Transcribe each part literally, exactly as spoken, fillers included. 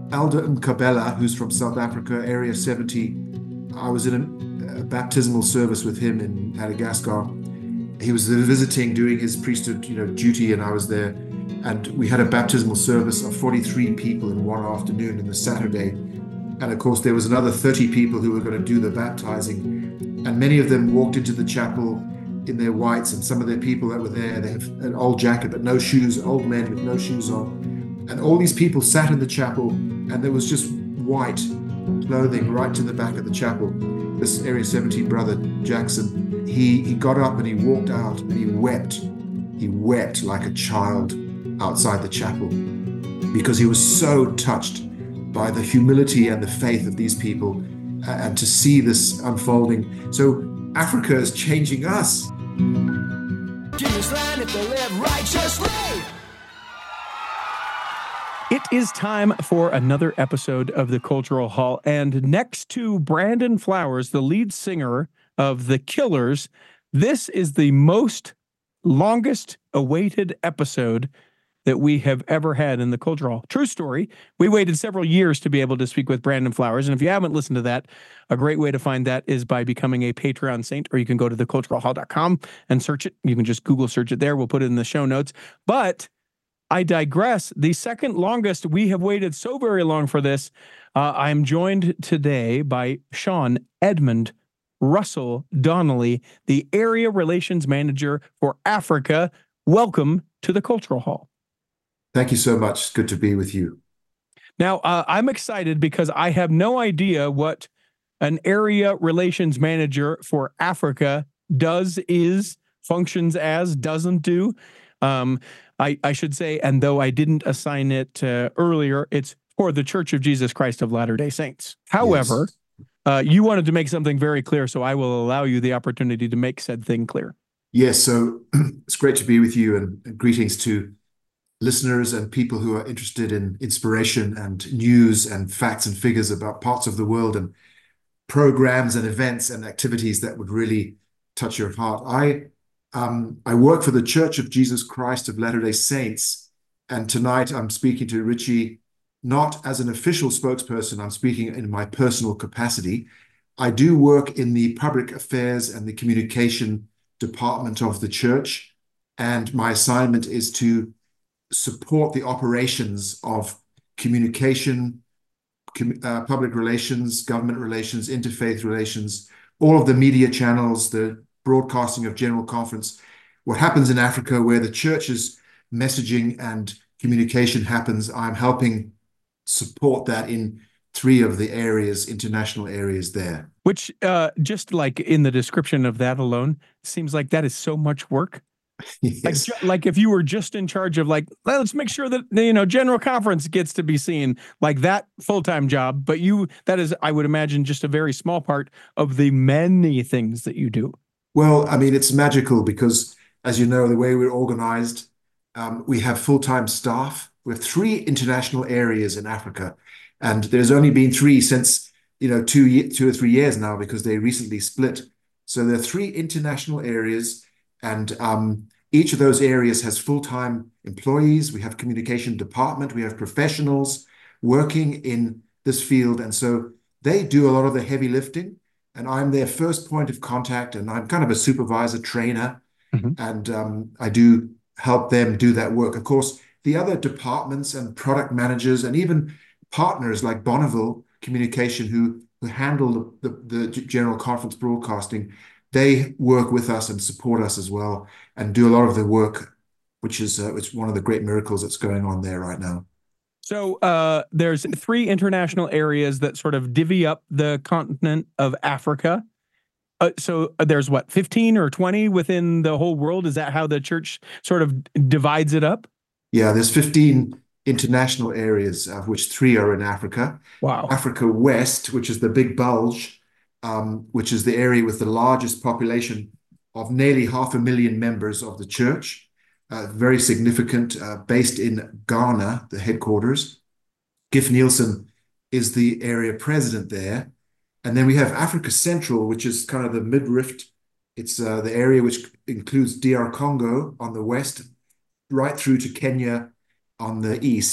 Elder Nkabela, who's from South Africa, Area seventy. I was in a, a baptismal service with him in Madagascar. He was visiting, doing his priesthood, you know, duty, and I was there. And we had a baptismal service of forty-three people in one afternoon in the Saturday. And of course, there was another thirty people who were going to do the baptizing. And many of them walked into the chapel in their whites, and some of the people that were there, they have an old jacket but no shoes, old men with no shoes on. And all these people sat in the chapel, and there was just white clothing right to the back of the chapel. This Area seventy brother, Jackson, he, he got up and he walked out and he wept. He wept like a child outside the chapel because he was so touched by the humility and the faith of these people, uh, and to see this unfolding. So Africa is changing us. It is time for another episode of the Cultural Hall. And next to Brandon Flowers, the lead singer of The Killers, this is the most longest awaited episode that we have ever had in the Cultural Hall. True story. We waited several years to be able to speak with Brandon Flowers. And if you haven't listened to that, a great way to find that is by becoming a Patreon saint, or you can go to the cultural hall dot com and search it. You can just Google search it there. We'll put it in the show notes. But I digress. The second longest, we have waited so very long for this. Uh, I am joined today by Sean Edmund Russell Donnelly, the Area Relations Manager for Africa. Welcome to the Cultural Hall. Thank you so much. It's good to be with you. Now, uh, I'm excited because I have no idea what an Area Relations Manager for Africa does, is, functions as, doesn't do. Um, I, I should say, and though I didn't assign it uh, earlier, it's for the Church of Jesus Christ of Latter-day Saints. However, yes. uh, you wanted to make something very clear, so I will allow you the opportunity to make said thing clear. Yes, so it's great to be with you, and, and greetings to listeners and people who are interested in inspiration and news and facts and figures about parts of the world and programs and events and activities that would really touch your heart. I um, I work for the Church of Jesus Christ of Latter-day Saints, and tonight I'm speaking to Richie not as an official spokesperson. I'm speaking in my personal capacity. I do work in the public affairs and the communication department of the church, and my assignment is to support the operations of communication, com- uh, public relations, government relations, interfaith relations, all of the media channels, the broadcasting of General Conference, what happens in Africa where the church's messaging and communication happens. I'm helping support that in three of the areas, international areas there. Which, uh, just like in the description of that alone, seems like that is so much work. Yes. Like, like if you were just in charge of like, well, let's make sure that, you know, General Conference gets to be seen, like that full-time job. But you, that is, I would imagine, just a very small part of the many things that you do. Well, I mean, it's magical because, as you know, the way we're organized, um, we have full-time staff. We have three international areas in Africa, and there's only been three since, you know, two, two or three years now because they recently split. So there are three international areas, and um, each of those areas has full-time employees. We have communication department. We have professionals working in this field, and so they do a lot of the heavy lifting. And I'm their first point of contact, and I'm kind of a supervisor trainer, mm-hmm. and um, I do help them do that work. Of course, the other departments and product managers and even partners like Bonneville Communication, who, who handle the, the, the General Conference broadcasting, they work with us and support us as well and do a lot of the work, which is uh, it's one of the great miracles that's going on there right now. So uh, there's three international areas that sort of divvy up the continent of Africa. Uh, so there's what, fifteen or twenty within the whole world? Is that how the church sort of divides it up? Yeah, there's fifteen international areas, of which three are in Africa. Wow. Africa West, which is the big bulge, um, which is the area with the largest population of nearly half a million members of the church. Uh, very significant, uh, based in Ghana, the headquarters. Giff Nielsen is the area president there. And then we have Africa Central, which is kind of the mid-rift. It's uh, the area which includes D R Congo on the west, right through to Kenya on the east.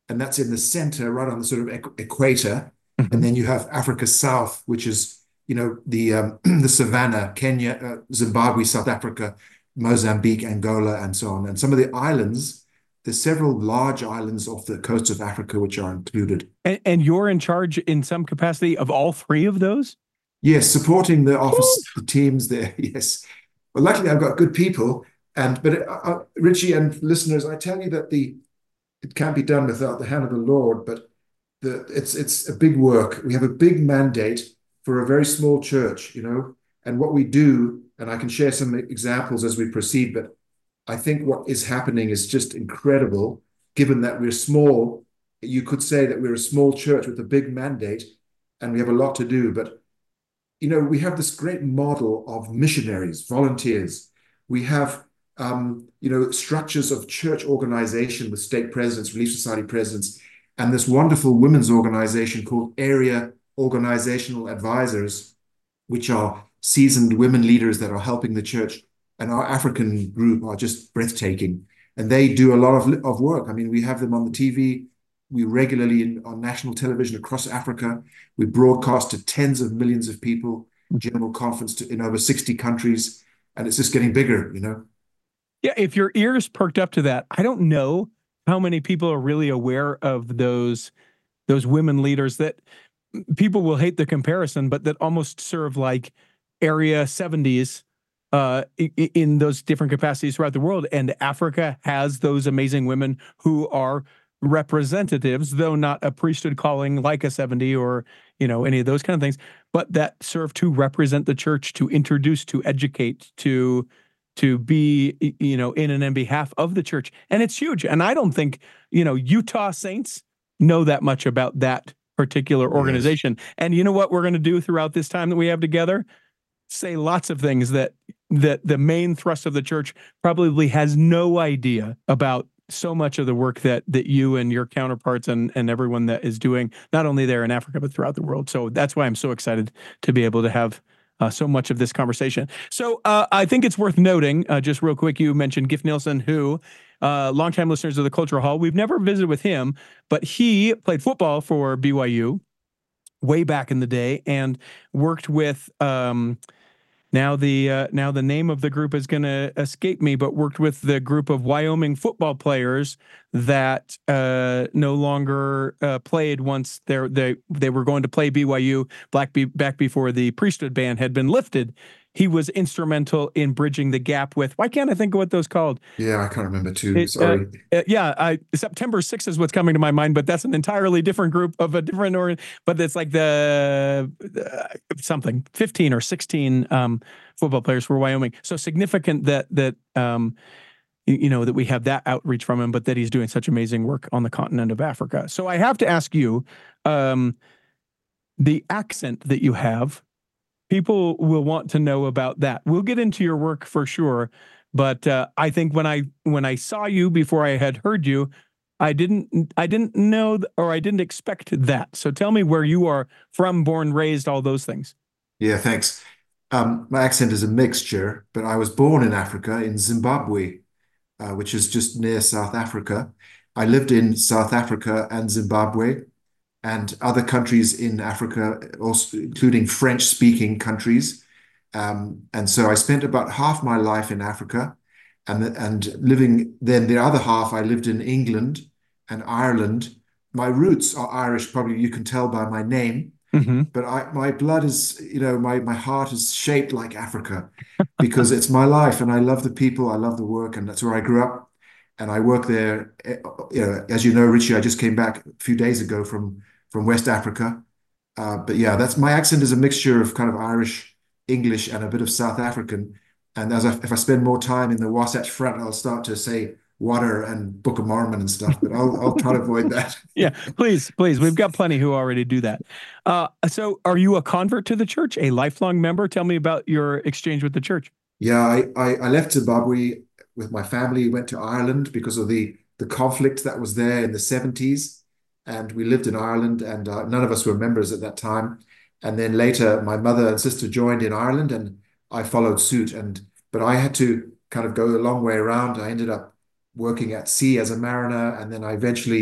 and that's in the center, right on the sort of equ equator. And Mhm. then you have Africa South, which is, you know, the um, the savannah, Kenya, uh, Zimbabwe, South Africa, Mozambique, Angola, and so on. And some of the islands, there's several large islands off the coast of Africa which are included. And, and you're in charge in some capacity of all three of those? Yes, supporting the Woo! office, the teams there. Yes. Well, luckily I've got good people. And but uh, uh, Richie and listeners, I tell you that the it can't be done without the hand of the Lord. But the it's it's a big work. We have a big mandate for a very small church, you know. And what we do, and I can share some examples as we proceed. But I think what is happening is just incredible, given that we're small. You could say that we're a small church with a big mandate, and we have a lot to do. But you know, we have this great model of missionaries, volunteers. We have, um, you know, structures of church organization with stake presidents, Relief Society presidents, and this wonderful women's organization called Area Organizational Advisors, which are seasoned women leaders that are helping the church. And our African group are just breathtaking. And they do a lot of, of work. I mean, we have them on the T V. We regularly in, on national television across Africa. We broadcast to tens of millions of people, general conference to, in over sixty countries, and it's just getting bigger, you know? Yeah, if your ears perked up to that, I don't know how many people are really aware of those those women leaders that people will hate the comparison, but that almost serve like Area seventies uh, in those different capacities throughout the world. And Africa has those amazing women who are representatives, though not a priesthood calling like a seventy or, you know, any of those kind of things, but that serve to represent the church, to introduce, to educate, to to be, you know, in and in behalf of the church. And it's huge. And I don't think, you know, Utah Saints know that much about that particular Yes. organization. And you know what we're going to do throughout this time that we have together? Say lots of things that that the main thrust of the church probably has no idea about so much of the work that that you and your counterparts and and everyone that is doing, not only there in Africa but throughout the world. So that's why I'm so excited to be able to have uh, so much of this conversation. So uh, I think it's worth noting, uh, just real quick, you mentioned Giff Nielsen, who uh, longtime listeners of the Cultural Hall. We've never visited with him, but he played football for B Y U way back in the day and worked with. Um, now the uh, now the name of the group is going to escape me, but worked with the group of Wyoming football players that uh, no longer uh, played once they they they were going to play B Y U black be, back before the priesthood ban had been lifted. He was instrumental in bridging the gap with, why can't I think of what those called? Yeah, I can't remember too. It, uh, Sorry. uh, yeah, I, September sixth is what's coming to my mind, but that's an entirely different group of a different organ. But it's like the uh, something fifteen or sixteen um, football players for Wyoming. So significant that that um, you, you know that we have that outreach from him, but that he's doing such amazing work on the continent of Africa. So I have to ask you, um, the accent that you have. People will want to know about that. We'll get into your work for sure. But uh, I think when I when I saw you before I had heard you, I didn't I didn't know th- or I didn't expect that. So tell me where you are from, born, raised, all those things. Yeah, thanks. Um, my accent is a mixture, but I was born in Africa, in Zimbabwe, uh, which is just near South Africa. I lived in South Africa and Zimbabwe and other countries in Africa, also including French-speaking countries. Um, and so I spent about half my life in Africa, and and living then the other half I lived in England and Ireland. My roots are Irish, probably you can tell by my name, Hmm. but I my blood is, you know, my my heart is shaped like Africa because it's my life and I love the people, I love the work, and that's where I grew up. And I work there. eh, You know, as you know, Richie, I just came back a few days ago from from West Africa. Uh, but yeah, that's my accent is a mixture of kind of Irish, English, and a bit of South African. And as I, if I spend more time in the Wasatch Front, I'll start to say water and Book of Mormon and stuff. But I'll I'll try to avoid that. Yeah, please, please. We've got plenty who already do that. Uh, so are you a convert to the church, a lifelong member? Tell me about your exchange with the church. Yeah, I, I, I left Zimbabwe with my family, went to Ireland because of the the conflict that was there in the seventies. And we lived in Ireland, and uh, none of us were members at that time. And then later, my mother and sister joined in Ireland, and I followed suit. And but I had to kind of go a long way around. I ended up working at sea as a mariner, and then I eventually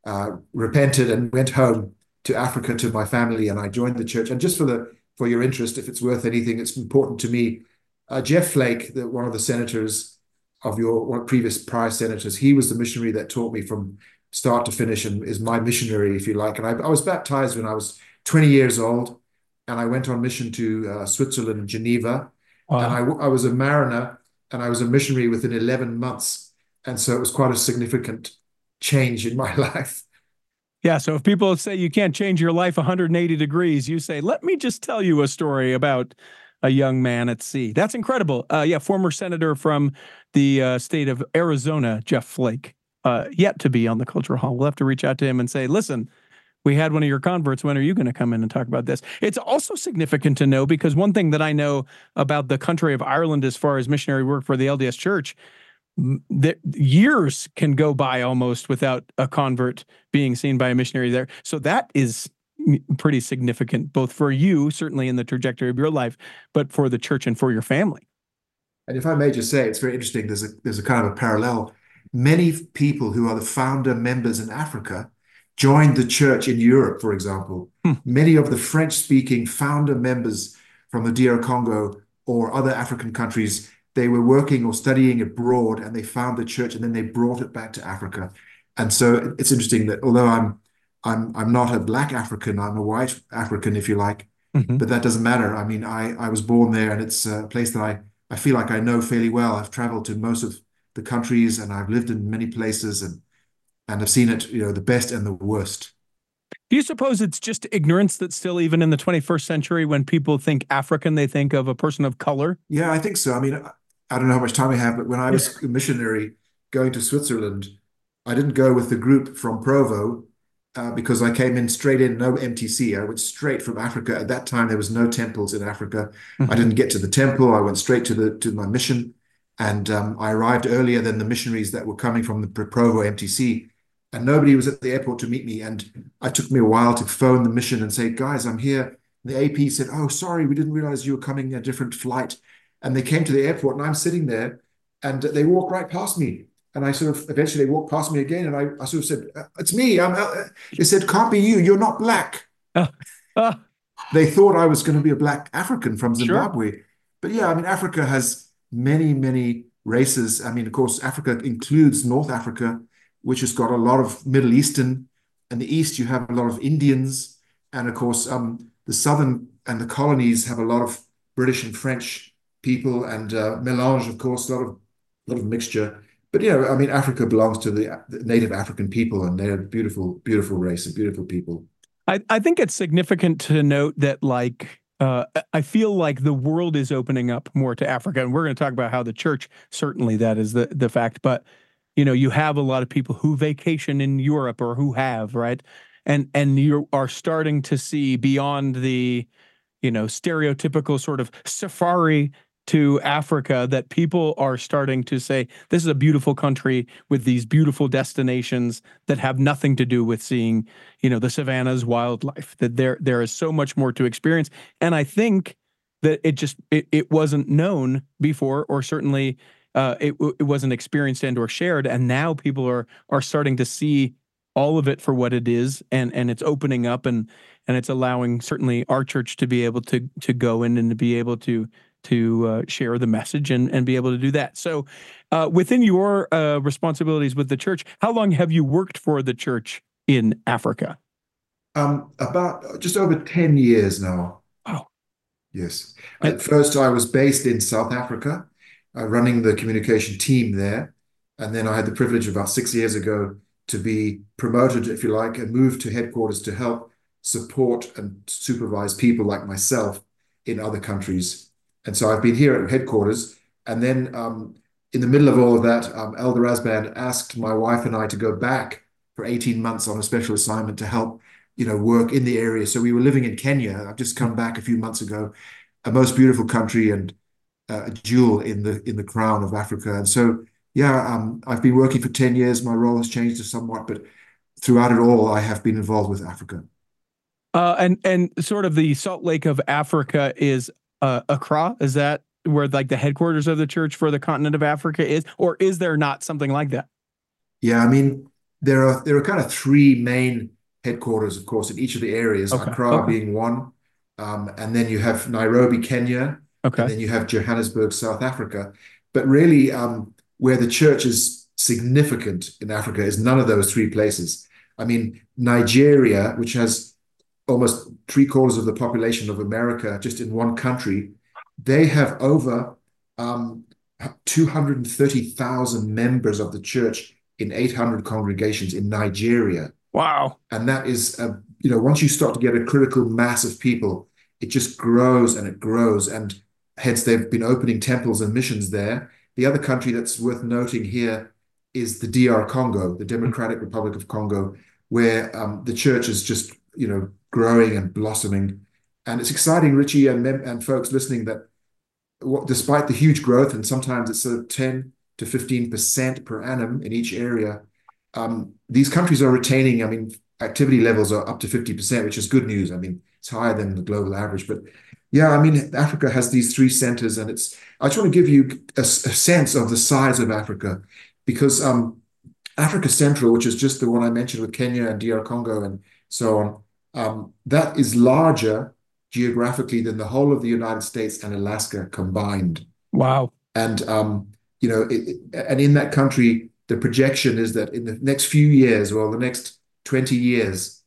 uh, repented and went home to Africa to my family, and I joined the church. And just for the for your interest, if it's worth anything, it's important to me. Uh, Jeff Flake, the, one of the senators of your one previous prior senators, he was the missionary that taught me from start to finish and is my missionary, if you like. And I, I was baptized when I was twenty years old, and I went on mission to uh, Switzerland and Geneva. And I, Wow. I was a mariner, and I was a missionary within eleven months. And so it was quite a significant change in my life. Yeah. So if people say you can't change your life one hundred eighty degrees, you say, let me just tell you a story about a young man at sea. That's incredible. Uh, yeah. Former senator from the uh, state of Arizona, Jeff Flake, uh, yet to be on the Cultural Hall. We'll have to reach out to him and say, listen, we had one of your converts. When are you going to come in and talk about this? It's also significant to know because one thing that I know about the country of Ireland as far as missionary work for the L D S Church, that years can go by almost without a convert being seen by a missionary there. So that is pretty significant, both for you, certainly in the trajectory of your life, but for the church and for your family. And if I may just say, it's very interesting. There's a there's a kind of a parallel. Many people who are the founder members in Africa joined the church in Europe, for example. Hmm. Many of the French-speaking founder members from the D R Congo or other African countries, they were working or studying abroad, and they found the church, and then they brought it back to Africa. And so it's interesting that although I'm I'm I'm not a black African, I'm a white African, if you like, Mm-hmm. but that doesn't matter. I mean, I I was born there, and it's a place that I I feel like I know fairly well. I've traveled to most of the countries, and I've lived in many places, and and I've seen it, you know, the best and the worst. Do you suppose it's just ignorance that still, even in the twenty-first century, when people think African, they think of a person of color? Yeah, I think so. I mean, I don't know how much time I have, but when I Yeah. was a missionary going to Switzerland, I didn't go with the group from Provo uh, because I came in straight in, no M T C. I went straight from Africa. At that time, there was no temples in Africa. I Mm-hmm. didn't get to the temple. I went straight to the to my mission, and um, I arrived earlier than the missionaries that were coming from the Provo M T C. And nobody was at the airport to meet me. And it took me a while to phone the mission and say, guys, I'm here. The A P said, oh, sorry, we didn't realize you were coming a different flight. And they came to the airport, and I'm sitting there, and they walked right past me. And I sort of eventually they walked past me again, and I, I sort of said, "It's me." I'm, uh, they said, "Can't be you. You're not black." Uh, uh, They thought I was going to be a black African from sure. Zimbabwe. But yeah, I mean, Africa has many, many races. I mean, of course, Africa includes North Africa, which has got a lot of Middle Eastern. In the East, you have a lot of Indians. And of course, um, the Southern and the colonies have a lot of British and French people, and uh, melange, of course, a lot of, a lot of mixture. But, you know, I mean, Africa belongs to the, the native African people, and they're a beautiful, beautiful race and beautiful people. I, I think it's significant to note that, like, uh, I feel like the world is opening up more to Africa, and we're going to talk about how the church, certainly that is the, the fact, but, you know, you have a lot of people who vacation in Europe or who have, right? And, and you are starting to see beyond the, you know, stereotypical sort of safari to Africa, that people are starting to say, this is a beautiful country with these beautiful destinations that have nothing to do with seeing, you know, the savannas, wildlife, that there, there is so much more to experience. And I think that it just, it, it wasn't known before, or certainly uh, it, it wasn't experienced and or shared. And now people are, are starting to see all of it for what it is. And, and it's opening up, and, and it's allowing certainly our church to be able to, to go in and to be able to, to uh, share the message and, and be able to do that. So uh, within your uh, responsibilities with the church, how long have you worked for the church in Africa? Um, about just over ten years now. Wow. Yes. And, At first, I was based in South Africa, uh, running the communication team there. And then I had the privilege about six years ago to be promoted, if you like, and moved to headquarters to help support and supervise people like myself in other countries. And so I've been here at headquarters. And then um, in the middle of all of that, um, Elder Rasband asked my wife and I to go back for eighteen months on a special assignment to help, you know, work in the area. So we were living in Kenya. I've just come back a few months ago, a most beautiful country, and uh, a jewel in the in the crown of Africa. And so, yeah, um, I've been working for ten years. My role has changed somewhat, but throughout it all, I have been involved with Africa. uh, and, and sort of the Salt Lake of Africa is uh, Accra. Is that where like the headquarters of the church for the continent of Africa is, or is there not something like that? Yeah, I mean, there are there are kind of three main headquarters, of course, in each of the areas, Okay. Accra Okay. being one, um, and then you have Nairobi, Kenya, and Okay. then you have Johannesburg, South Africa. But really, um, where the church is significant in Africa is none of those three places. I mean, Nigeria, which has almost three quarters of the population of America just in one country, they have over um, two hundred thirty thousand members of the church in eight hundred congregations in Nigeria. Wow. And that is, uh, you know, once you start to get a critical mass of people, it just grows and it grows. And hence, they've been opening temples and missions there. The other country that's worth noting here is the D R Congo, the Democratic Republic of Congo, where um, the church is just, you know, growing and blossoming. And it's exciting, Richie, and, and folks listening, that what, despite the huge growth, and sometimes it's sort of ten to fifteen percent per annum in each area, um, these countries are retaining, I mean, activity levels are up to fifty percent, which is good news. I mean, it's higher than the global average. But yeah, I mean, Africa has these three centers, and it's, I just want to give you a, a sense of the size of Africa, because um, Africa Central, which is just the one I mentioned with Kenya and D R Congo and so on, um, that is larger geographically than the whole of the United States and Alaska combined. Wow. And um, you know, it, and in that country, the projection is that in the next few years, well, the next twenty years,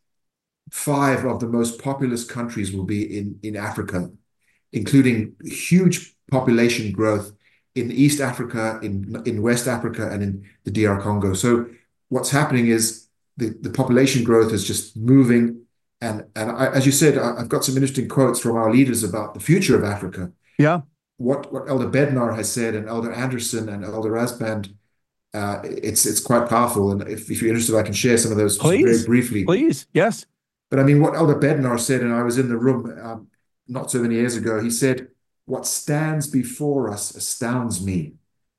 five of the most populous countries will be in, in Africa, including huge population growth in East Africa, in, in West Africa, and in the D R Congo. So what's happening is the, the population growth is just moving. And, and I, as you said, I, I've got some interesting quotes from our leaders about the future of Africa. Yeah. What, what Elder Bednar has said, and Elder Anderson and Elder Rasband, uh, it's it's quite powerful. And if, if you're interested, I can share some of those just very Please. briefly. Please. Yes. But I mean, what Elder Bednar said, and I was in the room um, not so many years ago, he said, "What stands before us astounds me,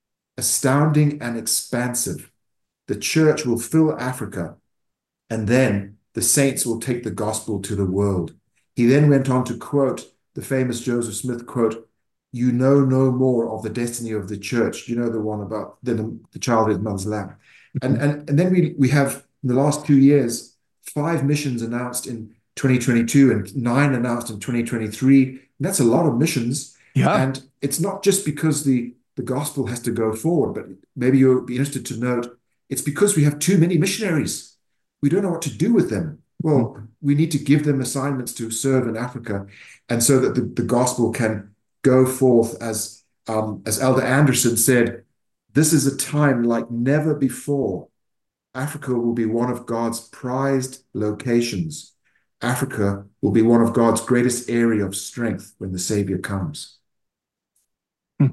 astounding and expansive. The church will fill Africa, and then the saints will take the gospel to the world." He then went on to quote the famous Joseph Smith quote, "You know no more of the destiny of the church." You know, the one about the, the child in his mother's lap. And, and, and then we, we have, in the last two years, five missions announced in twenty twenty-two and nine announced in twenty twenty-three. And that's a lot of missions. Yeah. And it's not just because the, the gospel has to go forward, but maybe you'll be interested to note, it's because we have too many missionaries. We don't know what to do with them. Well, we need to give them assignments to serve in Africa, and so that the, the gospel can go forth. As um, as Elder Anderson said, this is a time like never before. Africa will be one of God's prized locations. Africa will be one of God's greatest area of strength when the Savior comes. Hmm.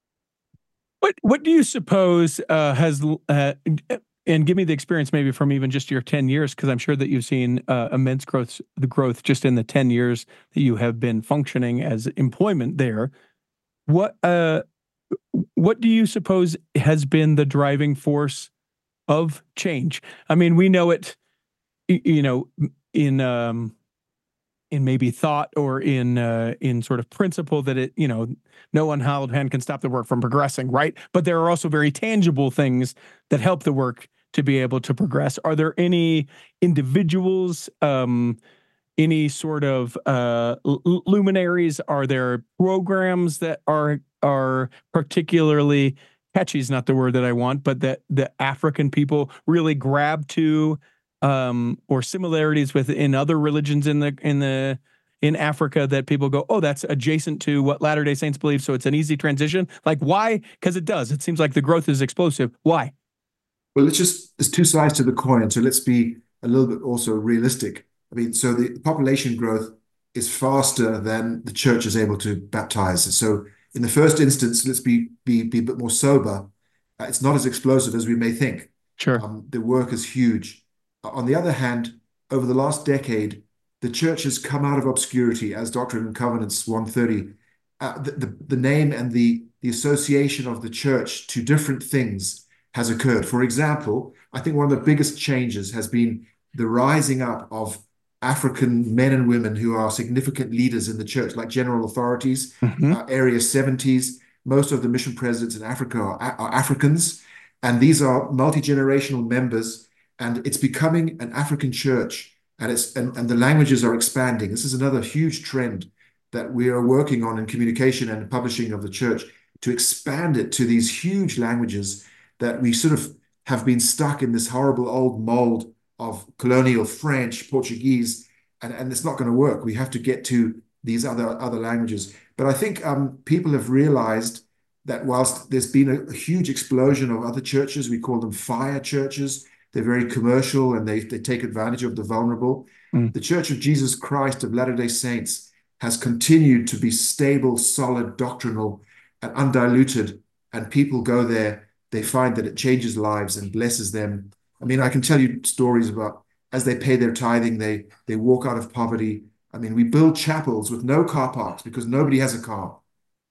What what do you suppose uh, has uh, and give me the experience maybe from even just your ten years, because I'm sure that you've seen uh, immense growth, the growth just in the ten years that you have been functioning as employment there. What uh, what do you suppose has been the driving force of change? I mean, we know it, you know, in um, in maybe thought or in uh, in sort of principle that it, you know, no unhallowed hand can stop the work from progressing, right? But there are also very tangible things that help the work to be able to progress. Are there any individuals, um, any sort of uh, luminaries? Are there programs that are are particularly catchy is not the word that I want, but that the African people really grab to, um, or similarities within other religions in the in the in Africa that people go, oh, that's adjacent to what Latter-day Saints believe, so it's an easy transition? Like, why? Because it does. It seems like the growth is explosive. Why? Well, it's just, there's two sides to the coin, so let's be a little bit also realistic. I mean, so the population growth is faster than the church is able to baptize. So in the first instance, let's be be, be a bit more sober. Uh, it's not as explosive as we may think. Sure. Um, the work is huge. Uh, on the other hand, over the last decade, the church has come out of obscurity, as Doctrine and Covenants one thirty. Uh, the, the, the name and the, the association of the church to different things has occurred. For example, I think one of the biggest changes has been the rising up of African men and women who are significant leaders in the church, like general authorities, Mm-hmm. uh, Area seventies. Most of the mission presidents in Africa are, are Africans, and these are multi-generational members. and it's becoming an African church, and it's and, and the languages are expanding. This is another huge trend that we are working on in communication and publishing of the church, to expand it to these huge languages that we sort of have been stuck in this horrible old mold of colonial French, Portuguese, and, and it's not going to work. We have to get to these other other languages. But I think um, people have realized that whilst there's been a, a huge explosion of other churches, we call them fire churches. They're very commercial and they, they take advantage of the vulnerable. Mm. The Church of Jesus Christ of Latter-day Saints has continued to be stable, solid, doctrinal, and undiluted. And people go there, they find that it changes lives and blesses them. I mean, I can tell you stories about as they pay their tithing, they they walk out of poverty. I mean, we build chapels with no car parks because nobody has a car.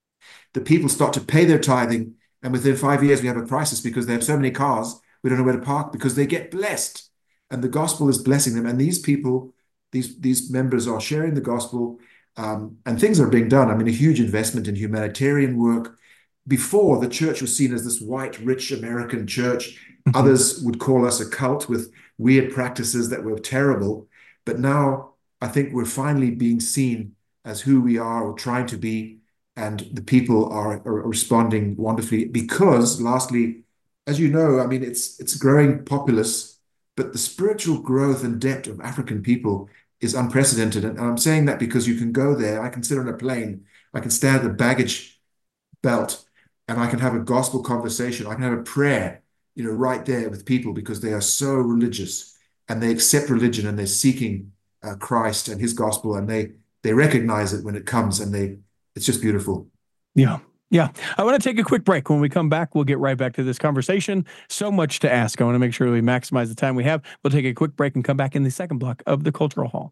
The people start to pay their tithing, and within five years we have a crisis because they have so many cars, we don't know where to park because they get blessed. And the gospel is blessing them. And these people, these, these members are sharing the gospel, um, and things are being done. I mean, a huge investment in humanitarian work. Before, the church was seen as this white, rich American church. Mm-hmm. Others would call us a cult with weird practices that were terrible. But now I think we're finally being seen as who we are or trying to be. And the people are, are responding wonderfully because, lastly, as you know, I mean, it's it's growing populous, but the spiritual growth and depth of African people is unprecedented. And I'm saying that because you can go there. I can sit on a plane. I can stand at the baggage belt and I can have a gospel conversation. I can have a prayer, you know, right there with people because they are so religious and they accept religion and they're seeking uh, Christ and his gospel, and they they recognize it when it comes, and they it's just beautiful. Yeah. Yeah. I want to take a quick break. When we come back, we'll get right back to this conversation. So much to ask. I want to make sure we maximize the time we have. We'll take a quick break and come back in the second block of the Cultural Hall.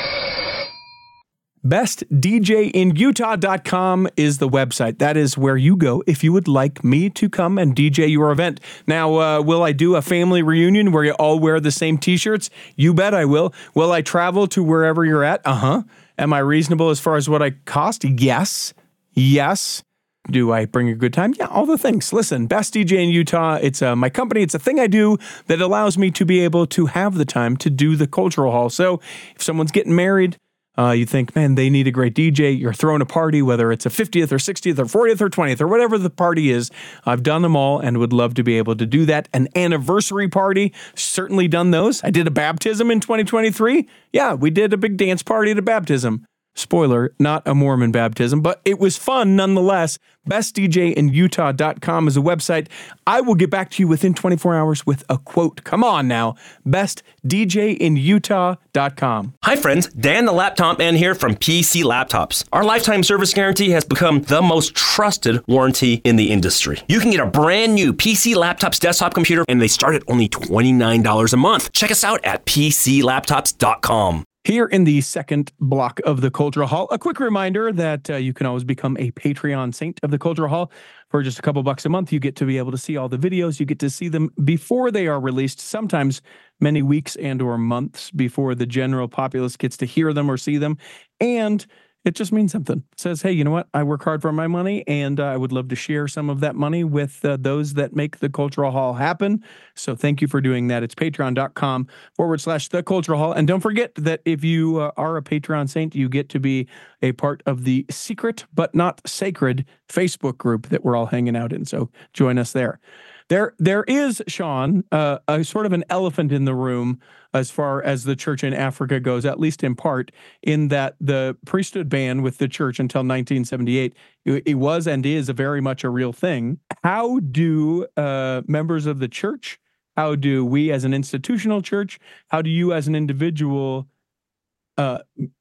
best D J in Utah dot com is the website. That is where you go if you would like me to come and D J your event. Now, uh, will I do a family reunion where you all wear the same t-shirts? You bet I will. Will I travel to wherever you're at? Uh-huh. Am I reasonable as far as what I cost? Yes. Yes. Do I bring a good time? Yeah, all the things. Listen, Best D J in Utah, it's uh, my company. It's a thing I do that allows me to be able to have the time to do the Cultural Hall. So if someone's getting married, uh, you think, man, they need a great D J. You're throwing a party, whether it's a fiftieth or sixtieth or fortieth or twentieth or whatever the party is. I've done them all and would love to be able to do that. An anniversary party, certainly done those. I did a baptism in twenty twenty-three. Yeah, we did a big dance party at a baptism. Spoiler, not a Mormon baptism, but it was fun nonetheless. best D J in Utah dot com is a website. I will get back to you within twenty-four hours with a quote. Come on now. best D J in Utah dot com. Hi friends, Dan the Laptop Man here from P C Laptops. Our lifetime service guarantee has become the most trusted warranty in the industry. You can get a brand new P C Laptops desktop computer and they start at only twenty-nine dollars a month. Check us out at P C laptops dot com. Here in the second block of the Cultural Hall, a quick reminder that uh, you can always become a Patreon saint of the Cultural Hall. For just a couple bucks a month, you get to be able to see all the videos. You get to see them before they are released, sometimes many weeks and or months before the general populace gets to hear them or see them. And it just means something. It says, hey, you know what? I work hard for my money, and uh, I would love to share some of that money with uh, those that make the Cultural Hall happen. So thank you for doing that. It's patreon.com forward slash the Cultural Hall. And don't forget that if you uh, are a Patreon saint, you get to be a part of the secret but not sacred Facebook group that we're all hanging out in. So join us there. There, there is, Sean, uh, a sort of an elephant in the room as far as the church in Africa goes, at least in part, in that the priesthood ban with the church until nineteen seventy-eight, it, it was and is a very much a real thing. How do uh, members of the church, how do we as an institutional church, how do you as an individual uh,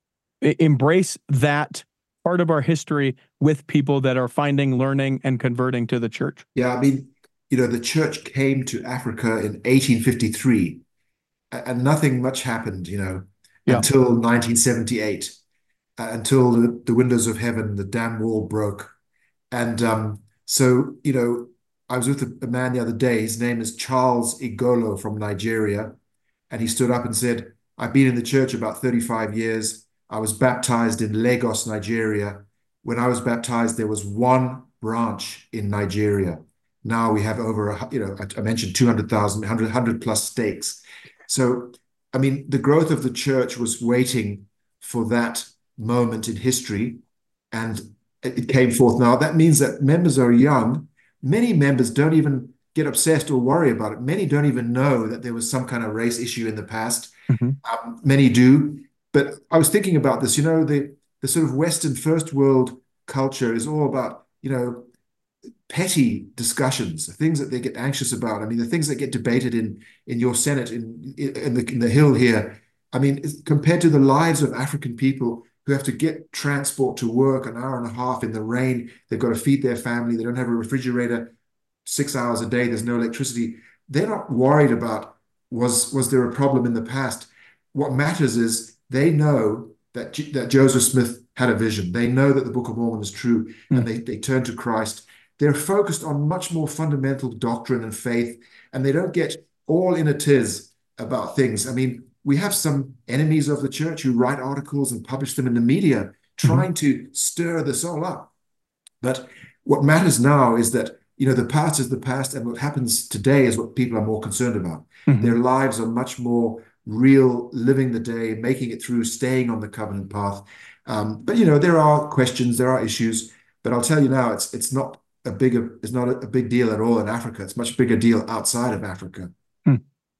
embrace that part of our history with people that are finding, learning, and converting to the church? Yeah, I mean, you know, the church came to Africa in eighteen fifty-three, and nothing much happened, you know, yeah. until nineteen seventy-eight, uh, until the, the windows of heaven, the dam wall broke. And um, so, you know, I was with a, a man the other day. His name is Charles Igolo from Nigeria. And he stood up and said, I've been in the church about thirty-five years. I was baptized in Lagos, Nigeria. When I was baptized, there was one branch in Nigeria. Now we have over, a, you know, I, I mentioned two hundred thousand, one hundred, one hundred plus stakes. So, I mean, the growth of the church was waiting for that moment in history, and it, it came forth now. That means that members are young. Many members don't even get obsessed or worry about it. Many don't even know that there was some kind of race issue in the past. Mm-hmm. Um, many do. But I was thinking about this, you know, the, the sort of Western first world culture is all about, you know, petty discussions, things that they get anxious about. I mean, the things that get debated in in your Senate in in the in the Hill here. I mean, compared to the lives of African people who have to get transport to work an hour and a half in the rain, they've got to feed their family, they don't have a refrigerator six hours a day, there's no electricity. They're not worried about was was there a problem in the past. What matters is they know that that Joseph Smith had a vision. They know that the Book of Mormon is true, mm. and they they turn to Christ. They're focused on much more fundamental doctrine and faith, and they don't get all in a tiz about things. I mean, we have some enemies of the church who write articles and publish them in the media, trying mm-hmm. to stir the soul up. But what matters now is that, you know, the past is the past, and what happens today is what people are more concerned about. Mm-hmm. Their lives are much more real, living the day, making it through, staying on the covenant path. Um, but, you know, there are questions, there are issues, but I'll tell you now, it's it's not a bigger, it's not a big deal at all in Africa. It's a much bigger deal outside of Africa. Hmm.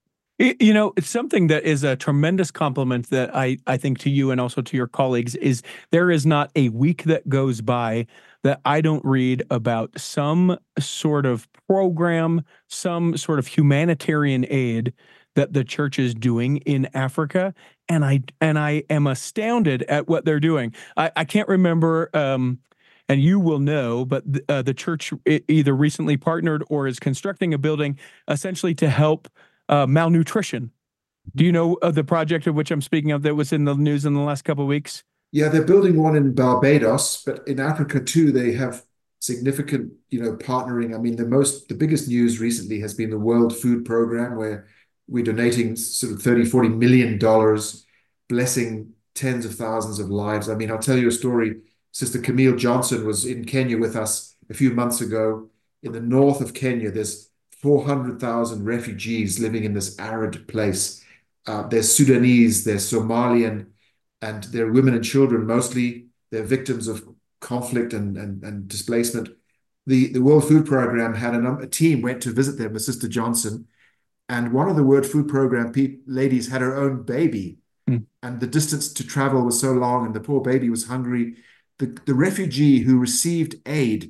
You know, it's something that is a tremendous compliment that I, I think to you and also to your colleagues is there is not a week that goes by that I don't read about some sort of program, some sort of humanitarian aid that the church is doing in Africa. And I and I am astounded at what they're doing. I, I can't remember, um, and you will know, but uh, the church either recently partnered or is constructing a building essentially to help uh, malnutrition. Do you know of the project of which I'm speaking of that was in the news in the last couple of weeks? Yeah, they're building one in Barbados, but in Africa too, they have significant, you know, partnering. I mean, the most, the biggest news recently has been the World Food Program, where we're donating sort of thirty, forty million dollars, blessing tens of thousands of lives. I mean, I'll tell you a story. Sister Camille Johnson was in Kenya with us a few months ago. In the north of Kenya, there's four hundred thousand refugees living in this arid place. Uh, they're Sudanese, they're Somalian, and they're women and children mostly. They're victims of conflict and, and, and displacement. The, the World Food Program had a, a team went to visit them with Sister Johnson, and one of the World Food Program pe- ladies had her own baby, mm. and the distance to travel was so long, and the poor baby was hungry. The, the refugee who received aid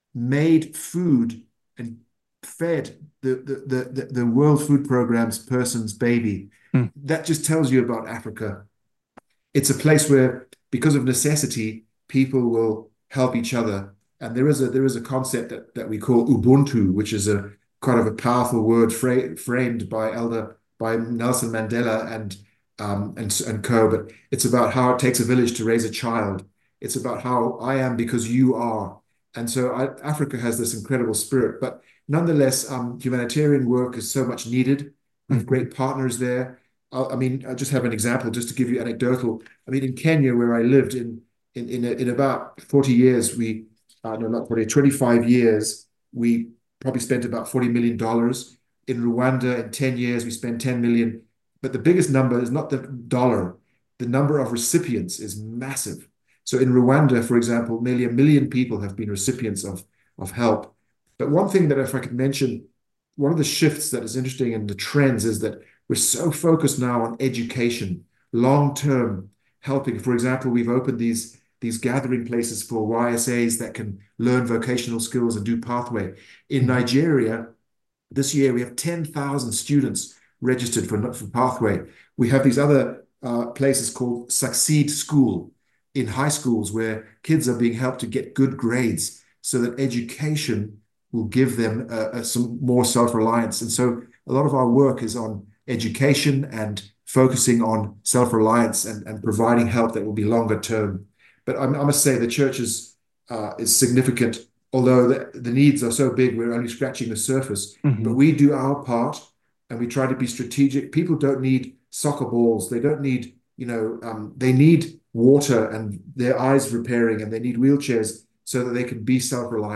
made food and fed the, the, the, the World Food Program's person's baby. Mm. That just tells you about Africa. It's a place where, because of necessity, people will help each other. And there is a there is a concept that, that we call Ubuntu, which is a kind of a powerful word fra- framed by Elder by Nelson Mandela and um and and co. But it's about how it takes a village to raise a child. It's about how I am because you are. And so I, Africa has this incredible spirit. But nonetheless, um, humanitarian work is so much needed. We have great partners there. I, I mean, I just have an example just to give you anecdotal. I mean, in Kenya, where I lived in in in, a, in about forty years, we uh, no, not forty, twenty-five years, we probably spent about forty million dollars. In Rwanda, in ten years, we spent ten million. But the biggest number is not the dollar. The number of recipients is massive. So in Rwanda, for example, nearly a million people have been recipients of, of help. But one thing that, if I could mention, one of the shifts that is interesting in the trends is that we're so focused now on education, long-term helping. For example, we've opened these, these gathering places for Y S As that can learn vocational skills and do pathway. In Nigeria, this year, we have ten thousand students registered for, for pathway. We have these other uh, places called Succeed School, in high schools where kids are being helped to get good grades so that education will give them uh, uh, some more self-reliance. And so a lot of our work is on education and focusing on self-reliance and, and providing help that will be longer term. But I, I must say the church is, uh, is significant, although the, the needs are so big, we're only scratching the surface. Mm-hmm. But we do our part and we try to be strategic. People don't need soccer balls. They don't need, you know, um, they need water and their eyes repairing, and they need wheelchairs so that they can be self-reliant.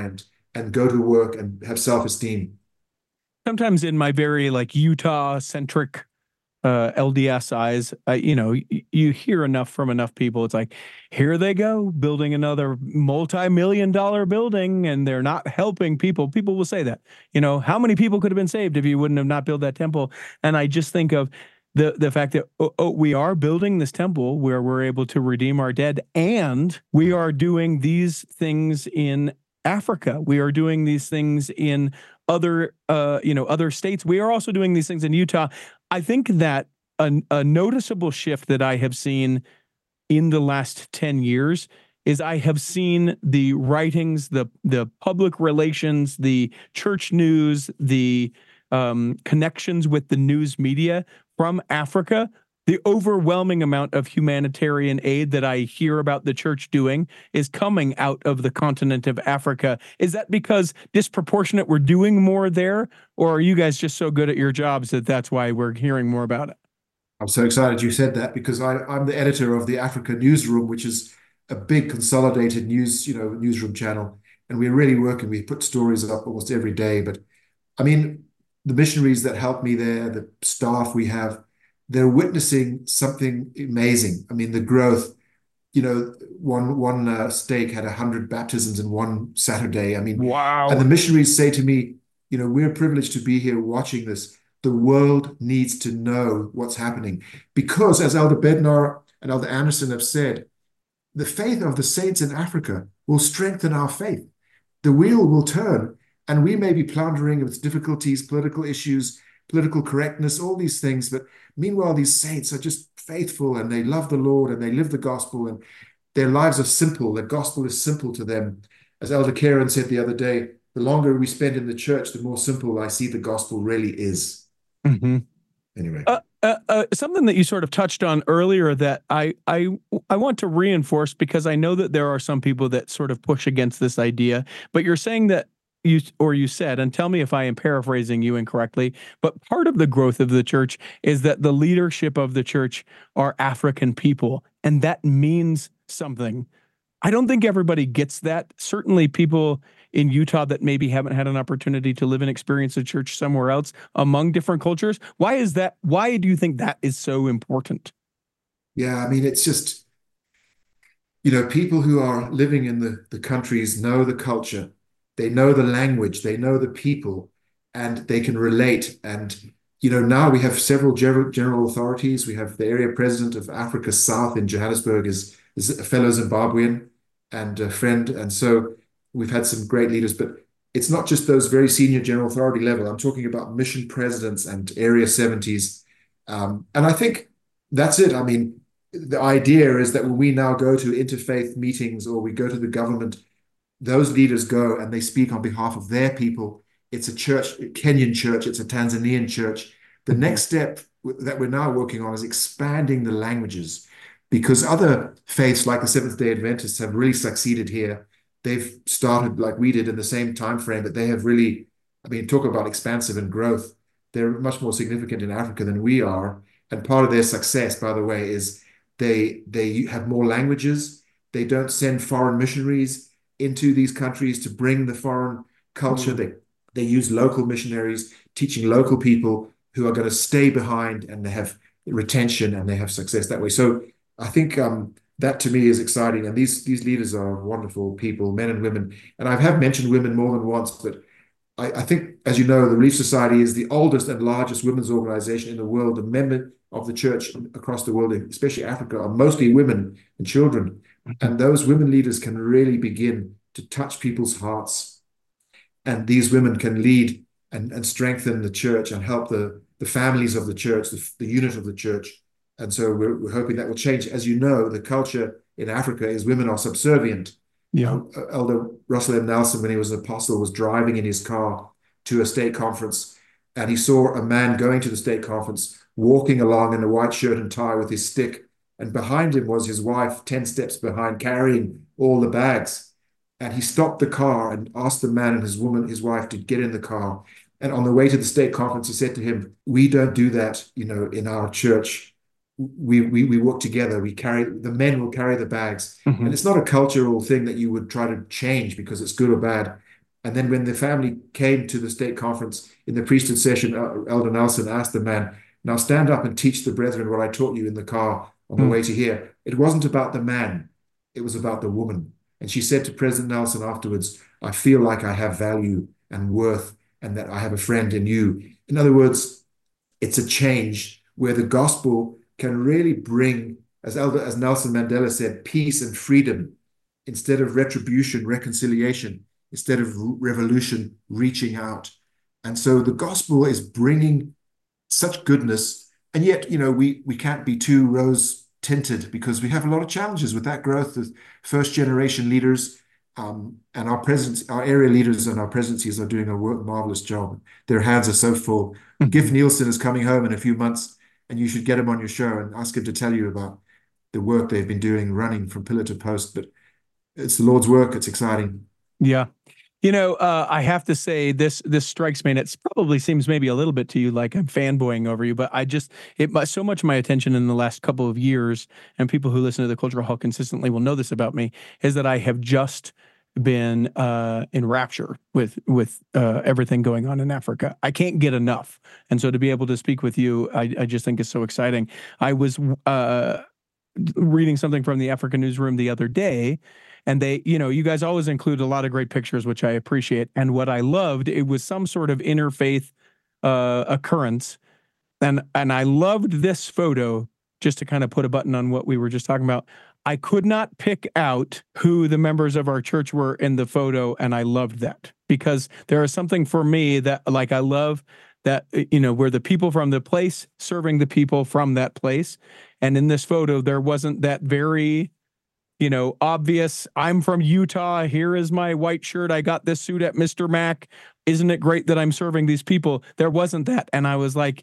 and go to work and have self-esteem. Sometimes in my very like Utah centric uh, L D S eyes, uh, you know, y- you hear enough from enough people. It's like, here they go, building another multi-million dollar building, and they're not helping people. People will say that, you know, how many people could have been saved if you wouldn't have not built that temple? And I just think of the the fact that oh, oh, we are building this temple where we're able to redeem our dead, and we are doing these things in Africa. We are doing these things in other, uh, you know, other states. We are also doing these things in Utah. I think that a, a noticeable shift that I have seen in the last ten years is I have seen the writings, the the public relations, the church news, the um, connections with the news media from Africa. The overwhelming amount of humanitarian aid that I hear about the church doing is coming out of the continent of Africa. Is that because disproportionate we're doing more there, or are you guys just so good at your jobs that that's why we're hearing more about it? I'm so excited you said that because I, I'm the editor of the Africa Newsroom, which is a big consolidated news, you know, newsroom channel. And we're really working. We put stories up almost every day. But I mean, the missionaries that help me there, the staff we have, they're witnessing something amazing. I mean, the growth, you know, one one uh, stake had a hundred baptisms in one Saturday. I mean, and the Wow. missionaries say to me, you know, we're privileged to be here watching this. The world needs to know what's happening because, as Elder Bednar and Elder Anderson have said, the faith of the saints in Africa will strengthen our faith. The wheel will turn, and we may be floundering with difficulties, political issues, political correctness, all these things. But meanwhile, these saints are just faithful and they love the Lord and they live the gospel and their lives are simple. The gospel is simple to them. As Elder Karen said the other day, the longer we spend in the church, the more simple I see the gospel really is. Mhm. Anyway. Uh, uh, uh, something that you sort of touched on earlier that I, I I want to reinforce because I know that there are some people that sort of push against this idea, but you're saying that you or you said, and tell me if I am paraphrasing you incorrectly, but part of the growth of the church is that the leadership of the church are African people, and that means something. I don't think everybody gets that. Certainly, people in Utah that maybe haven't had an opportunity to live and experience a church somewhere else among different cultures. Why is that? Why do you think that is so important? Yeah, I mean, it's just, you know, people who are living in the, the countries know the culture, they know the language, they know the people, and they can relate. And, you know, now we have several general, general authorities. We have the area president of Africa South in Johannesburg is, is a fellow Zimbabwean and a friend. And so we've had some great leaders, but it's not just those very senior general authority level. I'm talking about mission presidents and area seventies. Um, and I think that's it. I mean, the idea is that when we now go to interfaith meetings or we go to the government, those leaders go and they speak on behalf of their people. It's a church, a Kenyan church, it's a Tanzanian church. The Mhm. next step that we're now working on is expanding the languages because other faiths like the Seventh-day Adventists have really succeeded here. They've started like we did in the same time frame, but they have really, I mean, talk about expansive and growth. They're much more significant in Africa than we are. And part of their success, by the way, is they they have more languages. They don't send foreign missionaries into these countries to bring the foreign culture. Mm. They they use local missionaries, teaching local people who are going to stay behind and they have retention and they have success that way. So I think um, that to me is exciting. And these these leaders are wonderful people, men and women. And I have mentioned women more than once, but I, I think, as you know, the Relief Society is the oldest and largest women's organization in the world. The members of the church across the world, especially Africa, are mostly women and children. And those women leaders can really begin to touch people's hearts. And these women can lead and, and strengthen the church and help the, the families of the church, the, the unit of the church. And so we're, we're hoping that will change. As you know, the culture in Africa is women are subservient. Yeah. Uh, Elder Russell M. Nelson, when he was an apostle, was driving in his car to a state conference, and he saw a man going to the state conference, walking along in a white shirt and tie with his stick, and behind him was his wife, ten steps behind, carrying all the bags. And he stopped the car and asked the man and his woman, his wife, to get in the car. And on the way to the state conference, he said to him, "We don't do that, you know, in our church. We, we we work together. We carry the men will carry the bags." And Mhm. it's not a cultural thing that you would try to change because it's good or bad. And then when the family came to the state conference in the priesthood session, uh, Elder Nelson asked the man, now stand up and teach the brethren what I taught you in the car on the Hmm. way to here. It wasn't about the man, it was about the woman. And she said to President Nelson afterwards, I feel like I have value and worth and that I have a friend in you. In other words, it's a change where the gospel can really bring, as Elder, as Nelson Mandela said, peace and freedom instead of retribution, reconciliation, instead of revolution, reaching out. And so the gospel is bringing such goodness, and yet, you know, we we can't be too rose tinted because we have a lot of challenges with that growth of first generation leaders. Um, and our presence, our area leaders and our presidencies are doing a work, marvelous job. Their hands are so full. Giff Nielsen is coming home in a few months, and you should get him on your show and ask him to tell you about the work they've been doing running from pillar to post. But it's the Lord's work. It's exciting. Yeah. You know, uh, I have to say this this strikes me, and it probably seems maybe a little bit to you like I'm fanboying over you, but I just, it so much of my attention in the last couple of years, and people who listen to the Cultural Hall consistently will know this about me, is that I have just been uh, in rapture with with uh, everything going on in Africa. I can't get enough. And so to be able to speak with you, I, I just think is so exciting. I was uh, reading something from the Africa Newsroom the other day, and they, you know, you guys always include a lot of great pictures, which I appreciate. And what I loved, it was some sort of interfaith uh, occurrence. And, and I loved this photo, just to kind of put a button on what we were just talking about. I could not pick out who the members of our church were in the photo, and I loved that because there is something for me that, like, I love that, you know, we're the people from the place serving the people from that place. And in this photo, there wasn't that very, you know, obvious, I'm from Utah, here is my white shirt, I got this suit at Mister Mac, isn't it great that I'm serving these people? There wasn't that. And I was like,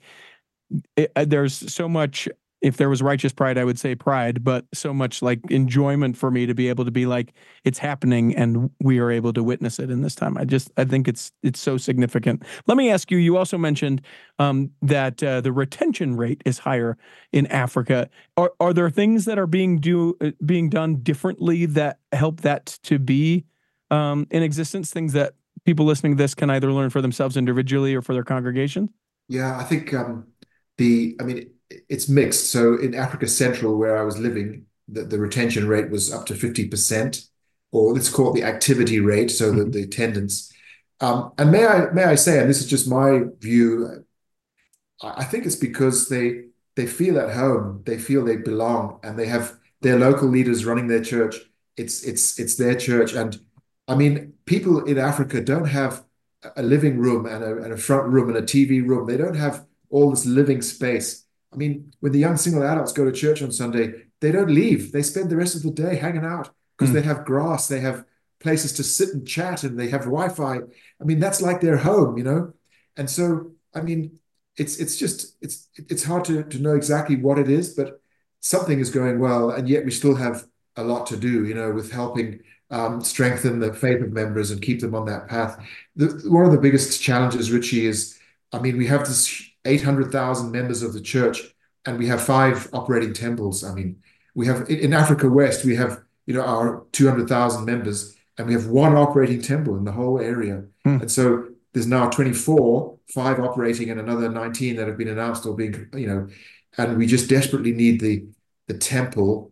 it, there's so much, if there was righteous pride, I would say pride, but so much like enjoyment for me to be able to be like, it's happening and we are able to witness it in this time. I just, I think it's, it's so significant. Let me ask you, you also mentioned um, that uh, the retention rate is higher in Africa. Are, are there things that are being do, uh, being done differently that help that to be um, in existence? Things that people listening to this can either learn for themselves individually or for their congregation? Yeah, I think um, the, I mean, it's mixed. So in Africa Central, where I was living, the, the retention rate was up to fifty percent, or let's call it the activity rate, so Mm-hmm. the, the attendance. Um, and may I may I say, and this is just my view, I, I think it's because they they feel at home, they feel they belong, and they have their local leaders running their church. It's it's it's their church, and I mean, people in Africa don't have a living room and a, and a front room and a T V room. They don't have all this living space. I mean, when the young single adults go to church on Sunday, they don't leave. They spend the rest of the day hanging out because Mm. they have grass, they have places to sit and chat, and they have Wi-Fi. I mean, that's like their home, you know? And so, I mean, it's it's just it's it's hard to, to know exactly what it is, but something is going well, and yet we still have a lot to do, you know, with helping um, strengthen the faith of members and keep them on that path. The, one of the biggest challenges, Richie, is, I mean, we have this eight hundred thousand members of the church, and we have five operating temples. I mean, we have in Africa West, we have, you know, our two hundred thousand members, and we have one operating temple in the whole area. Mm. And so there's now twenty-four, five operating, and another nineteen that have been announced or being, you know, and we just desperately need the the temple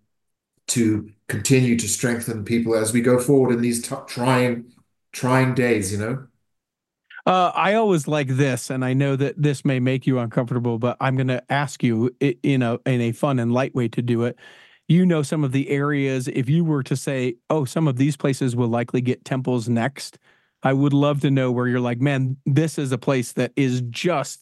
to continue to strengthen people as we go forward in these t- trying, trying days, you know. Uh, I always like this, and I know that this may make you uncomfortable, but I'm going to ask you in a in a fun and light way to do it. You know, some of the areas, if you were to say, oh, some of these places will likely get temples next, I would love to know where you're like, man, this is a place that is just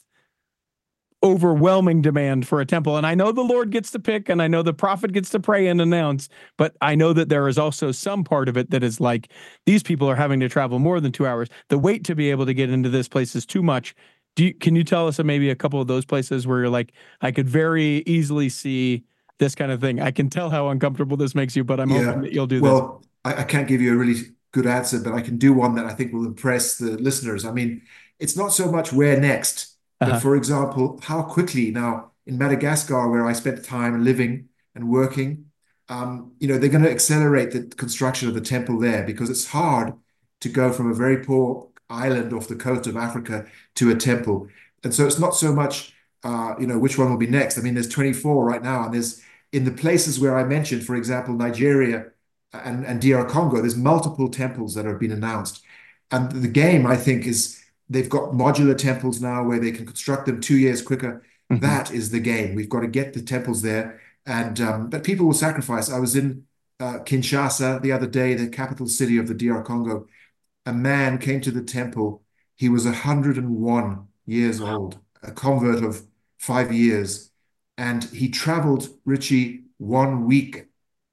overwhelming demand for a temple. And I know the Lord gets to pick, and I know the prophet gets to pray and announce, but I know that there is also some part of it that is like, these people are having to travel more than two hours. The wait to be able to get into this place is too much. Do you, can you tell us maybe a couple of those places where you're like, I could very easily see this kind of thing? I can tell how uncomfortable this makes you, but I'm Yeah. hoping that you'll do this. Well, I, I can't give you a really good answer, but I can do one that I think will impress the listeners. I mean, it's not so much where next, but Uh-huh. for example, how quickly now in Madagascar, where I spent time living and working, um, you know, they're going to accelerate the construction of the temple there because it's hard to go from a very poor island off the coast of Africa to a temple. And so it's not so much, uh, you know, which one will be next. I mean, there's twenty-four right now, and there's in the places where I mentioned, for example, Nigeria and, and D R Congo, there's multiple temples that have been announced. And the game, I think, is they've got modular temples now where they can construct them two years quicker. Mm-hmm. That is the game. We've got to get the temples there. And um, but people will sacrifice. I was in uh, Kinshasa the other day, the capital city of the D R Congo. A man came to the temple. He was one hundred and one years old, a convert of five years. And he traveled, Richie, one week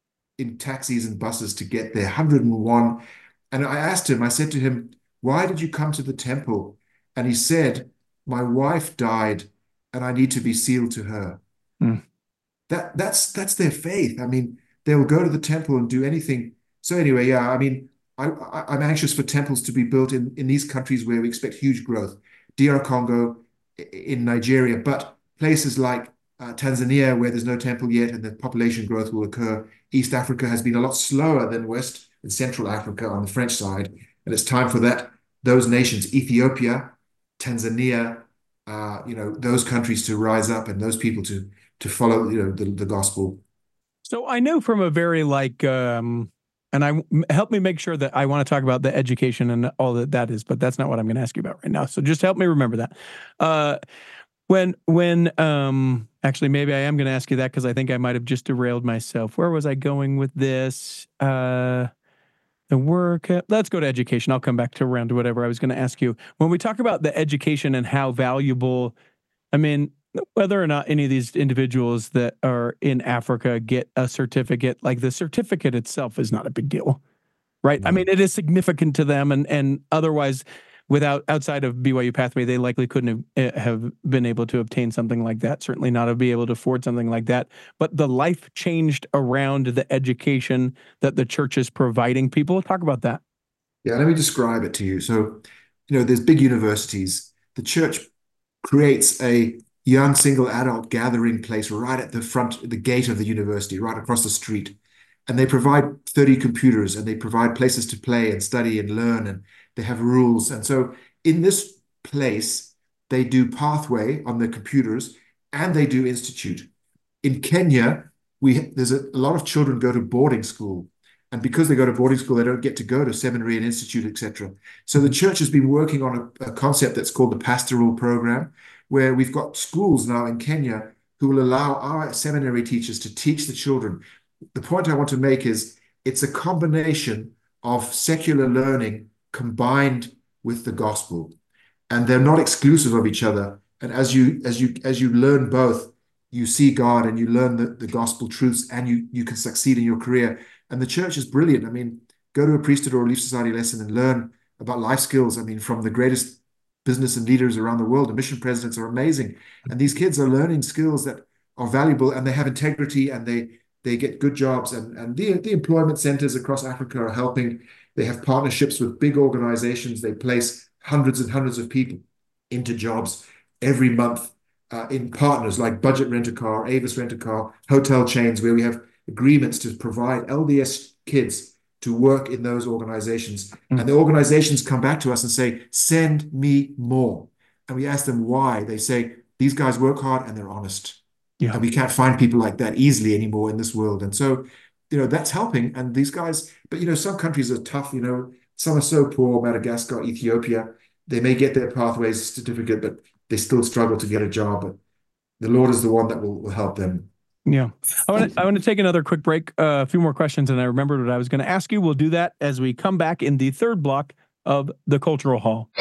in taxis and buses to get there, one hundred and one. And I asked him, I said to him, why did you come to the temple? And he said, my wife died and I need to be sealed to her. Mm. That that's that's their faith. I mean, they'll go to the temple and do anything. So anyway, yeah, I mean, I, I, I'm anxious for temples to be built in, in these countries where we expect huge growth. D R Congo, in Nigeria, but places like uh, Tanzania, where there's no temple yet and the population growth will occur. East Africa has been a lot slower than West and Central Africa on the French side. And it's time for that, those nations, Ethiopia, Tanzania, uh, you know, those countries to rise up and those people to to follow, you know, the, the gospel. So I know from a very like, um, and I help me make sure that I want to talk about the education and all that that is, but that's not what I'm going to ask you about right now. So just help me remember that. Uh, when, when, um, actually, maybe I am going to ask you that because I think I might have just derailed myself. Where was I going with this? Uh, the work. Let's go to education. I'll come back to around to whatever I was going to ask you. When we talk about the education and how valuable, I mean, whether or not any of these individuals that are in Africa get a certificate, like the certificate itself is not a big deal, right? Mm-hmm. I mean, it is significant to them, and and otherwise, without outside of B Y U Pathway, they likely couldn't have, have been able to obtain something like that. Certainly not to be able to afford something like that. But the life changed around the education that the church is providing people. Talk about that. Yeah, let me describe it to you. So, you know, there's big universities. The church creates a young single adult gathering place right at the front, the gate of the university, right across the street. And they provide thirty computers and they provide places to play and study and learn, and they have rules. And so in this place, they do Pathway on the computers and they do Institute. In Kenya, we there's a, a lot of children go to boarding school. And because they go to boarding school, they don't get to go to seminary and institute, et cetera. So the church has been working on a, a concept that's called the pastoral program, where we've got schools now in Kenya who will allow our seminary teachers to teach the children. The point I want to make is it's a combination of secular learning combined with the gospel, and they're not exclusive of each other. And as you as you as you learn both, you see God and you learn the, the gospel truths, and you you can succeed in your career. And the church is brilliant. I mean, go to a priesthood or Relief Society lesson and learn about life skills. I mean, from the greatest business and leaders around the world. The mission presidents are amazing. And these kids are learning skills that are valuable, and they have integrity, and they they get good jobs. And, and the, the employment centers across Africa are helping. They have partnerships with big organizations. They place hundreds and hundreds of people into jobs every month uh, in partners like Budget Rent-A-Car, Avis Rent-A-Car, hotel chains, where we have agreements to provide L D S kids to work in those organizations. Mm. And the organizations come back to us and say, send me more. And we ask them why. They say, these guys work hard and they're honest. Yeah. And we can't find people like that easily anymore in this world. And so, you know, that's helping. And these guys, but, you know, some countries are tough, you know, some are so poor, Madagascar, Ethiopia, they may get their Pathways certificate, but they still struggle to get a job. But the Lord is the one that will, will help them. Yeah. I want to I want to take another quick break, uh, a few more questions, and I remembered what I was going to ask you. We'll do that as we come back in the third block of the Cultural Hall.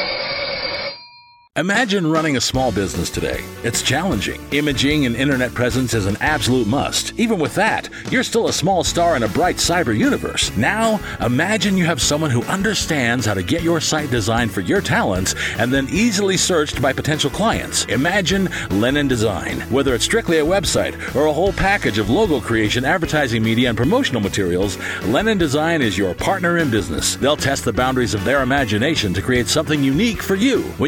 Imagine running a small business today. It's challenging. Imaging and internet presence is an absolute must. Even with that, you're still a small star in a bright cyber universe. Now, imagine you have someone who understands how to get your site designed for your talents and then easily searched by potential clients. Imagine Lennon Design. Whether it's strictly a website or a whole package of logo creation, advertising media, and promotional materials, Lennon Design is your partner in business. They'll test the boundaries of their imagination to create something unique for you. When you need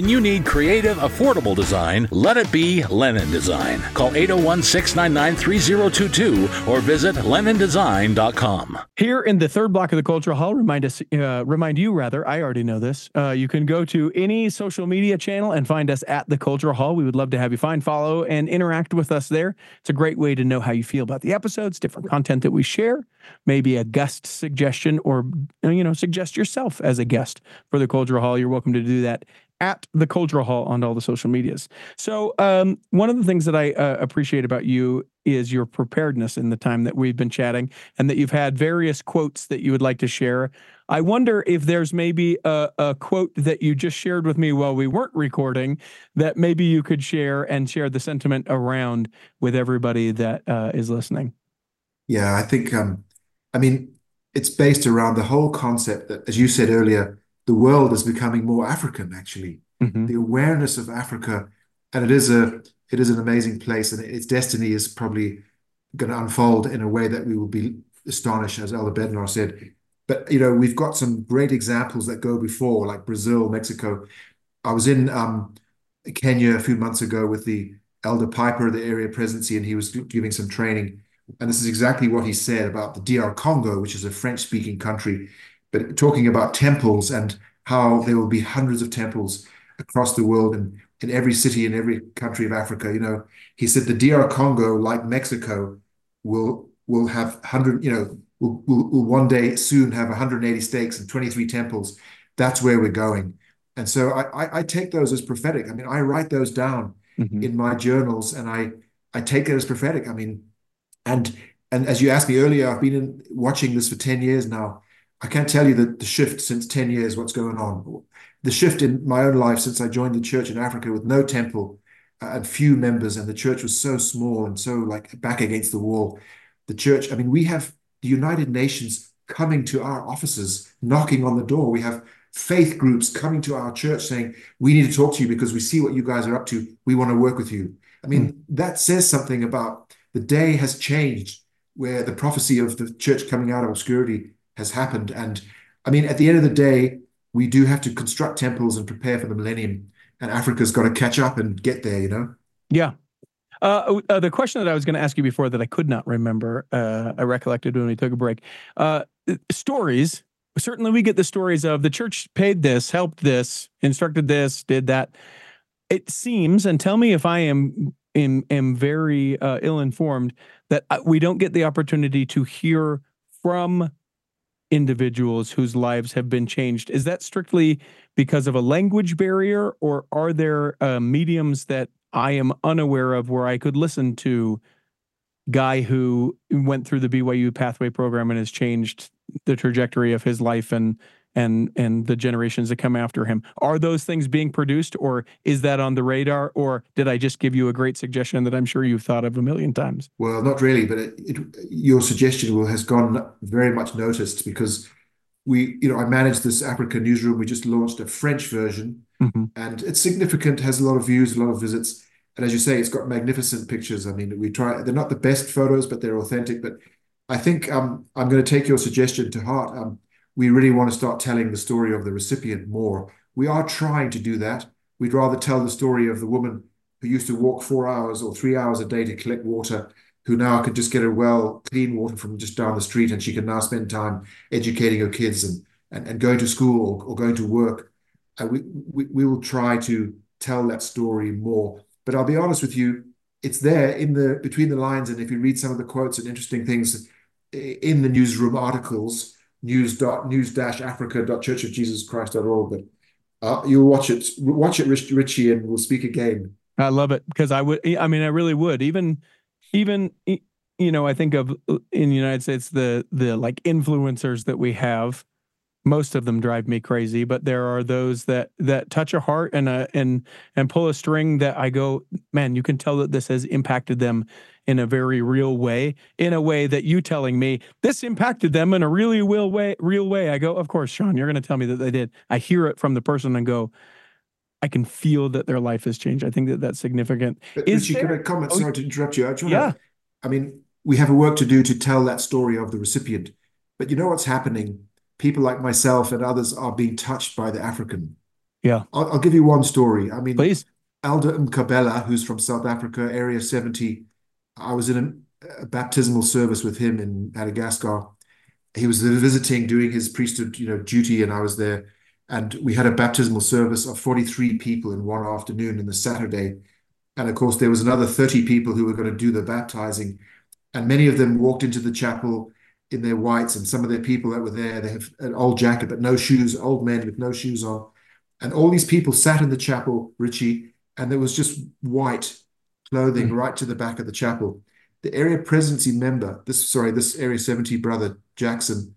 creative, affordable design, let it be Lennon Design. Call eight oh one, six nine nine, three oh two two or visit lennon design dot com. Here in the third block of the Cultural Hall, remind us, uh, remind you rather, I already know this. Uh, you can go to any social media channel and find us at the Cultural Hall. We would love to have you find, follow, and interact with us there. It's a great way to know how you feel about the episodes, different content that we share, maybe a guest suggestion, or you know, suggest yourself as a guest for the Cultural Hall. You're welcome to do that at the Cultural Hall on all the social medias. So um, one of the things that I uh, appreciate about you is your preparedness in the time that we've been chatting, and that you've had various quotes that you would like to share. I wonder if there's maybe a, a quote that you just shared with me while we weren't recording that maybe you could share and share the sentiment around with everybody that uh, is listening. Yeah, I think, um, I mean, it's based around the whole concept that, as you said earlier, the world is becoming more African, actually. Mm-hmm. The awareness of Africa, and it is a it is an amazing place, and its destiny is probably going to unfold in a way that we will be astonished, as Elder Bednar said. But, you know, we've got some great examples that go before, like Brazil, Mexico. I was in um, Kenya a few months ago with the Elder Piper, the area presidency, and he was giving some training. And this is exactly what he said about the D R Congo, which is a French-speaking country, but talking about temples and how there will be hundreds of temples across the world and in every city in every country of Africa. You know, he said the D R Congo, like Mexico, will will have one hundred, you know, will, will, will one day soon have one hundred eighty states and twenty-three temples. That's where we're going. And so I, I, I take those as prophetic. I mean, I write those down mm-hmm. in my journals, and I, I take it as prophetic. I mean, and and as you asked me earlier, I've been in, watching this for ten years now. I can't tell you that the shift since ten years, what's going on. The shift in my own life since I joined the church in Africa with no temple uh, and few members, and the church was so small and so like back against the wall. The church, I mean, we have the United Nations coming to our offices, knocking on the door. We have faith groups coming to our church saying, we need to talk to you because we see what you guys are up to. We want to work with you. I mean, mm. that says something about the day has changed, where the prophecy of the church coming out of obscurity has happened. And I mean, at the end of the day, we do have to construct temples and prepare for the millennium, and Africa's got to catch up and get there, you know? Yeah. Uh, uh, the question that I was going to ask you before that I could not remember, uh, I recollected when we took a break. Uh, stories. Certainly we get the stories of the church paid this, helped this, instructed this, did that. It seems, and tell me if I am am, am very uh, ill-informed, that we don't get the opportunity to hear from individuals whose lives have been changed. Is that strictly because of a language barrier, or are there uh, mediums that I am unaware of where I could listen to guy who went through the B Y U Pathway program and has changed the trajectory of his life and and and the generations that come after him? Are those things being produced, or is that on the radar, or did I just give you a great suggestion that I'm sure you've thought of a million times? Well, not really, but it, it, your suggestion will, has gone very much noticed, because we, you know, I manage this Africa newsroom. We just launched a French version, mm-hmm. and it's significant, has a lot of views, a lot of visits. And as you say, it's got magnificent pictures. I mean, we try, they're not the best photos, but they're authentic. But I think um, I'm going to take your suggestion to heart. Um, we really want to start telling the story of the recipient more. We are trying to do that. We'd rather tell the story of the woman who used to walk four hours or three hours a day to collect water, who now could just get a well, clean water from just down the street, and she can now spend time educating her kids and, and, and going to school or, or going to work. Uh, we, we, we will try to tell that story more. But I'll be honest with you, it's there in the between the lines, and if you read some of the quotes and interesting things in the newsroom articles, news dot news dash africa dot church of jesus christ dot org, but uh, you'll watch it, watch it, Richie, and we'll speak again. I love it, because I would, I mean, I really would. Even, even, you know, I think of in the United States, the the like influencers that we have. Most of them drive me crazy, but there are those that that touch a heart and a, and and pull a string that I go, man, you can tell that this has impacted them in a very real way, in a way that you telling me this impacted them in a really real way. Real way. I go, of course, Sean, you're going to tell me that they did. I hear it from the person and go, I can feel that their life has changed. I think that that's significant. But Is Richie, there... can I comment? Oh, sorry to interrupt you. I just want yeah. to, I mean, we have a work to do to tell that story of the recipient. But you know what's happening? People like myself and others are being touched by the African. Yeah. I'll, I'll give you one story. I mean, Please. Elder Nkabela, who's from South Africa, Area seventy, I was in a, a baptismal service with him in Madagascar. He was visiting, doing his priesthood, you know, duty, and I was there. And we had a baptismal service of forty-three people in one afternoon in the Saturday. And of course, there was another thirty people who were going to do the baptizing. And many of them walked into the chapel in their whites, and some of their people that were there, they have an old jacket, but no shoes, old men with no shoes on. And all these people sat in the chapel, Richie, and there was just white clothing Mm. right to the back of the chapel. The area presidency member, this sorry, this Area seventy brother, Jackson,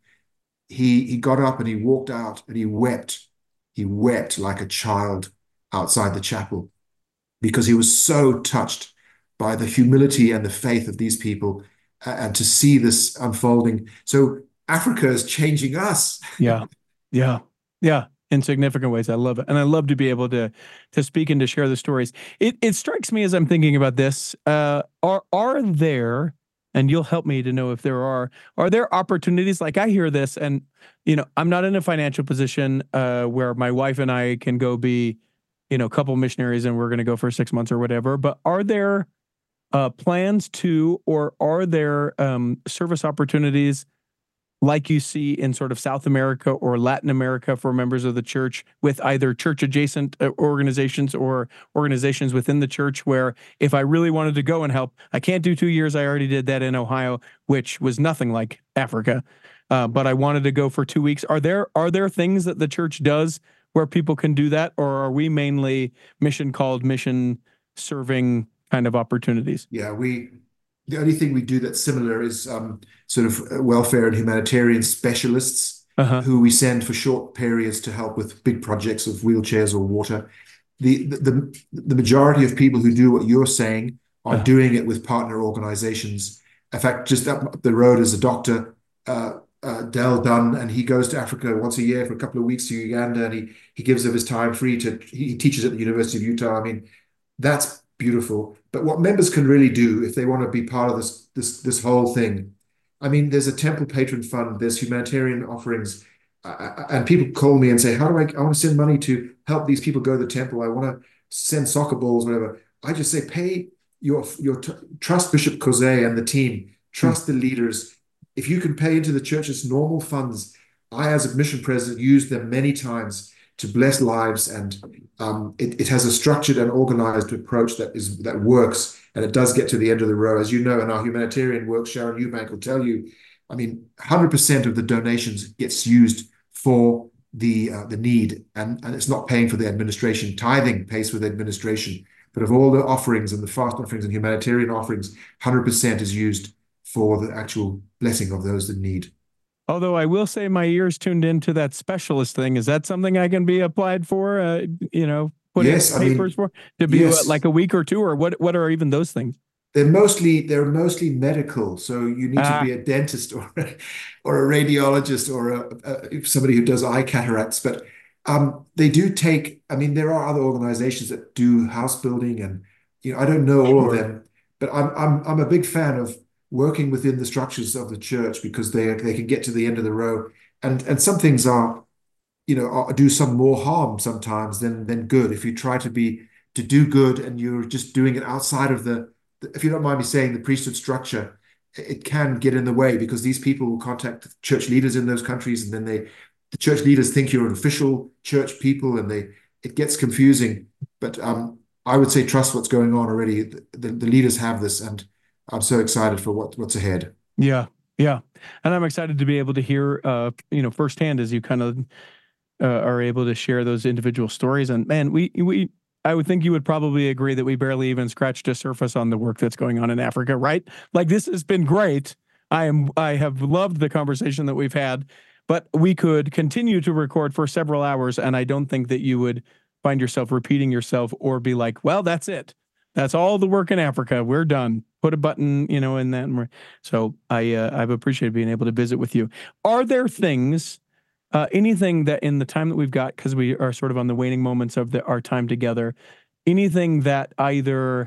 he he got up and he walked out and he wept. He wept like a child outside the chapel because he was so touched by the humility and the faith of these people, uh, and to see this unfolding. So Africa is changing us. Yeah. Yeah. Yeah. In significant ways. I love it. And I love to be able to to speak and to share the stories. It it strikes me as I'm thinking about this, uh, are are there, and you'll help me to know if there are, are there opportunities? Like I hear this and, you know, I'm not in a financial position uh, where my wife and I can go be, you know, a couple missionaries and we're going to go for six months or whatever, but are there uh, plans to, or are there um, service opportunities like you see in sort of South America or Latin America for members of the church with either church adjacent organizations or organizations within the church, where if I really wanted to go and help, I can't do two years. I already did that in Ohio, which was nothing like Africa. Uh, but I wanted to go for two weeks. Are there, are there things that the church does where people can do that? Or are we mainly mission called, mission serving kind of opportunities? Yeah, we, the only thing we do that's similar is um, sort of welfare and humanitarian specialists Uh-huh. who we send for short periods to help with big projects of wheelchairs or water. The, the, the, the majority of people who do what you're saying are Uh-huh. doing it with partner organizations. In fact, just up the road is a doctor, uh, uh, Del Dunn, and he goes to Africa once a year for a couple of weeks to Uganda, and he, he gives of his time free to, he teaches at the University of Utah. I mean, that's beautiful. But what members can really do if they want to be part of this this this whole thing, I mean, there's a temple patron fund, there's humanitarian offerings, uh, and people call me and say, "How do I? I want to send money to help these people go to the temple. I want to send soccer balls, whatever." I just say, pay your your trust Bishop Cosé and the team, trust the leaders. If you can pay into the church's normal funds, I, as a mission president, use them many times to bless lives, and um, it, it has a structured and organized approach that is that works, and it does get to the end of the row. As you know, in our humanitarian work, Sharon Eubank will tell you, I mean, one hundred percent of the donations gets used for the uh, the need, and, and it's not paying for the administration. Tithing pays for the administration, but of all the offerings and the fast offerings and humanitarian offerings, one hundred percent is used for the actual blessing of those that need. Although I will say my ears tuned into that specialist thing. Is that something I can be applied for, uh, you know, put Yes, in I mean, papers for, to be yes. uh, like a week or two, or what, what are even those things? They're mostly they're mostly medical, so you need to Ah, be a dentist or a, or a radiologist or a, a, somebody who does eye cataracts. But um, they do take. I mean, there are other organizations that do house building, and you know, I don't know all of sure. them, but I'm I'm I'm a big fan of working within the structures of the church because they they can get to the end of the row, and and some things are, you know, are, do some more harm sometimes than than good. If you try to be to do good and you're just doing it outside of the, if you don't mind me saying, the priesthood structure, it can get in the way because these people will contact church leaders in those countries, and then they, the church leaders think you're an official church people, and they, it gets confusing. But um, I would say trust what's going on already. The, the, the leaders have this, and I'm so excited for what, what's ahead. Yeah. Yeah. And I'm excited to be able to hear, uh, you know, firsthand as you kind of uh, are able to share those individual stories. And man, we, we, I would think you would probably agree that we barely even scratched the surface on the work that's going on in Africa, right? Like, this has been great. I am, I have loved the conversation that we've had, but we could continue to record for several hours. And I don't think that you would find yourself repeating yourself or be like, well, that's it. That's all the work in Africa. We're done. Put a button, you know, in that. So I, uh, I've appreciated being able to visit with you. Are there things, uh, anything that in the time that we've got, because we are sort of on the waning moments of the, our time together, anything that either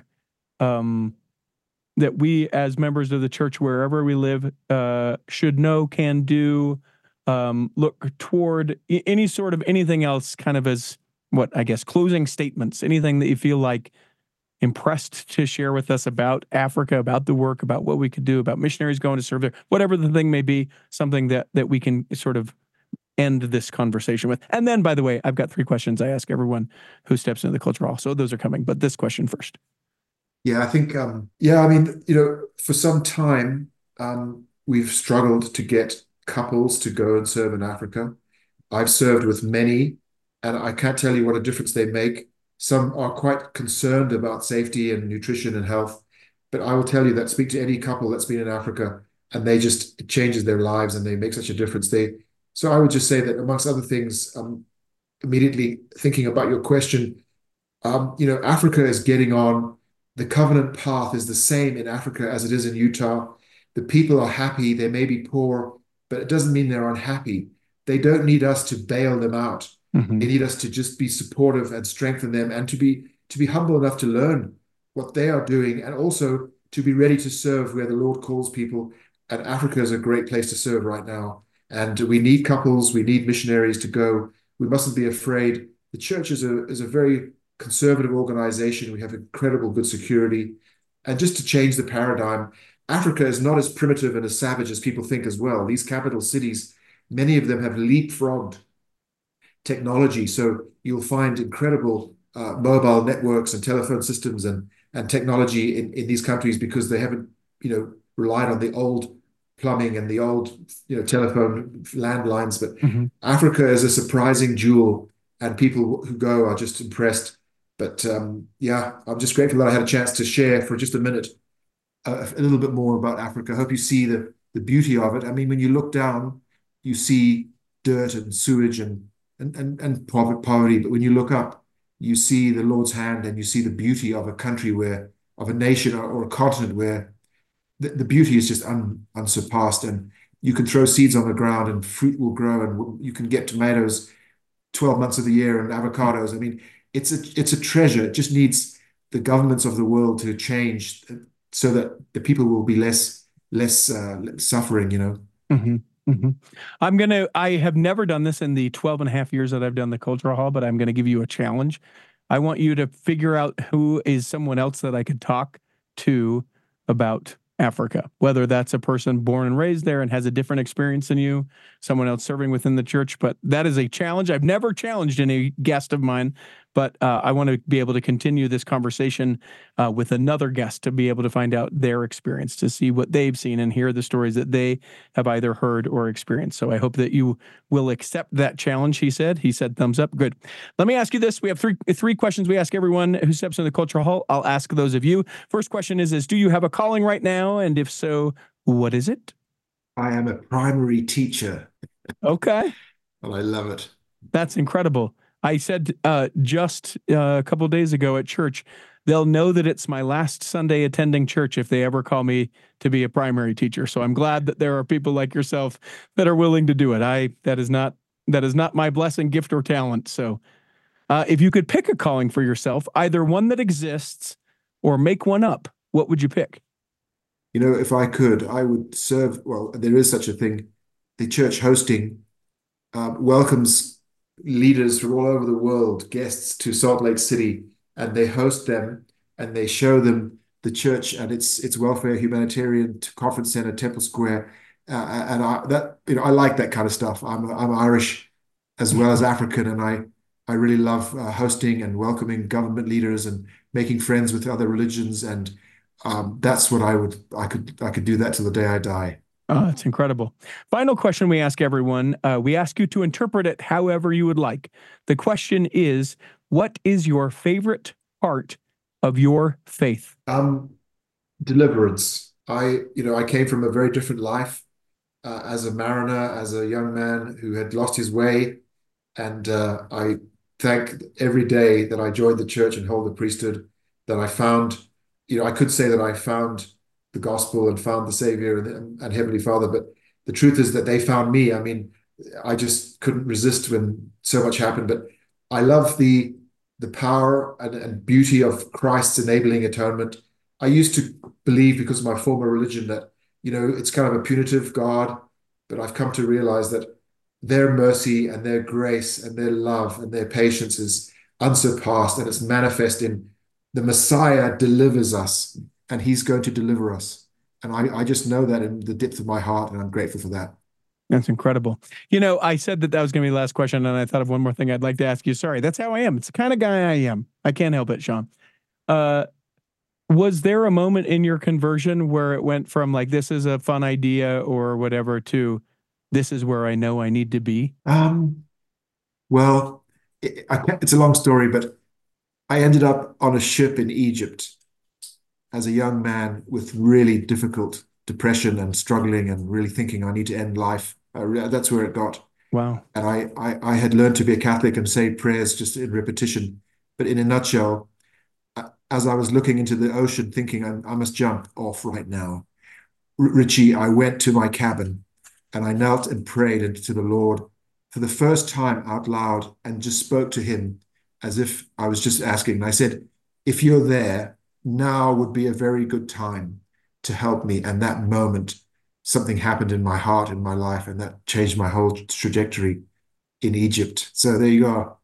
um, that we as members of the church, wherever we live, uh, should know, can do, um, look toward any sort of anything else kind of as what I guess closing statements, anything that you feel like impressed to share with us about Africa, about the work, about what we could do, about missionaries going to serve there, whatever the thing may be, something that that we can sort of end this conversation with. And then, by the way, I've got three questions I ask everyone who steps into the Cultural Hall. So those are coming, but this question first. Yeah, I think, um, yeah, I mean, you know, for some time, um, we've struggled to get couples to go and serve in Africa. I've served with many, and I can't tell you what a difference they make. Some are quite concerned about safety and nutrition and health, but I will tell you that speak to any couple that's been in Africa, and they just, it changes their lives and they make such a difference. They, so I would just say that amongst other things, um, immediately thinking about your question, um, you know, Africa is getting on. The covenant path is the same in Africa as it is in Utah. The people are happy. They may be poor, but it doesn't mean they're unhappy. They don't need us to bail them out. Mm-hmm. They need us to just be supportive and strengthen them, and to be to be humble enough to learn what they are doing, and also to be ready to serve where the Lord calls people. And Africa is a great place to serve right now. And we need couples, we need missionaries to go. We mustn't be afraid. The church is a is a very conservative organization. We have incredible good security. And just to change the paradigm, Africa is not as primitive and as savage as people think as well. These capital cities, many of them have leapfrogged technology. So you'll find incredible uh, mobile networks and telephone systems and, and technology in, in these countries, because they haven't, you know, relied on the old plumbing and the old, you know, telephone landlines. But mm-hmm. Africa is a surprising jewel, and people who go are just impressed. But um, yeah, I'm just grateful that I had a chance to share for just a minute uh, a little bit more about Africa. I hope you see the, the beauty of it. I mean, when you look down, you see dirt and sewage and and, and, and poverty. But when you look up, you see the Lord's hand, and you see the beauty of a country where, of a nation or, or a continent where the, the beauty is just un, unsurpassed. And you can throw seeds on the ground and fruit will grow, and you can get tomatoes twelve months of the year and avocados. I mean, it's a, it's a treasure. It just needs the governments of the world to change so that the people will be less, less uh, suffering, you know. Mm-hmm. Mm-hmm. I'm going to, I have never done this in the twelve and a half years that I've done the Cultural Hall, but I'm going to give you a challenge. I want you to figure out who is someone else that I could talk to about Africa, whether that's a person born and raised there and has a different experience than you, someone else serving within the church. But that is a challenge. I've never challenged any guest of mine, but uh, I want to be able to continue this conversation uh, with another guest to be able to find out their experience, to see what they've seen and hear the stories that they have either heard or experienced. So I hope that you will accept that challenge, he said. He said thumbs up. Good. Let me ask you this. We have three three questions we ask everyone who steps in the Cultural Hall. I'll ask those of you. First question is, is do you have a calling right now? And if so, what is it? I am a primary teacher. Okay. Well, I love it. That's incredible. I said uh, just uh, a couple of days ago at church, they'll know that it's my last Sunday attending church if they ever call me to be a primary teacher. So I'm glad that there are people like yourself that are willing to do it. I that is not that is not my blessing, gift, or talent. So uh, if you could pick a calling for yourself, either one that exists or make one up, what would you pick? You know, if I could, I would serve. Well, there is such a thing. The church hosting uh, welcomes leaders from all over the world, guests to Salt Lake City, and they host them and they show them the church and its its welfare, humanitarian conference center, Temple Square, uh, and I that you know I like that kind of stuff. I'm I'm Irish as well as African, and I I really love uh, hosting and welcoming government leaders and making friends with other religions, and um, that's what I would I could I could do that till the day I die. Oh, that's incredible. Final question we ask everyone. Uh, we ask you to interpret it however you would like. The question is, what is your favorite part of your faith? Um, deliverance. I, you know, I came from a very different life uh, as a mariner, as a young man who had lost his way. And uh, I thank every day that I joined the church and hold the priesthood, that I found, you know, I could say that I found the gospel and found the Savior and, and Heavenly Father, but the truth is that they found me. I mean, I just couldn't resist when so much happened. But I love the the power and, and beauty of Christ's enabling atonement. I used to believe, because of my former religion, that, you know, it's kind of a punitive God, but I've come to realize that their mercy and their grace and their love and their patience is unsurpassed, and it's manifest in the Messiah delivers us, and he's going to deliver us. And I, I just know that in the depth of my heart, and I'm grateful for that. That's incredible. You know, I said that that was going to be the last question, and I thought of one more thing I'd like to ask you. Sorry, that's how I am. It's the kind of guy I am. I can't help it, Sean. Uh, was there a moment in your conversion where it went from like, this is a fun idea or whatever to this is where I know I need to be? Um, well, it, I can't, it's a long story, but I ended up on a ship in Egypt as a young man with really difficult depression and struggling and really thinking I need to end life. Uh, that's where it got. Wow. And I, I, I had learned to be a Catholic and say prayers just in repetition. But in a nutshell, as I was looking into the ocean, thinking I, I must jump off right now, R- Richie, I went to my cabin and I knelt and prayed to the Lord for the first time out loud and just spoke to him as if I was just asking. And I said, if you're there, now would be a very good time to help me. And that moment, something happened in my heart, in my life, and that changed my whole trajectory in Egypt. So there you go.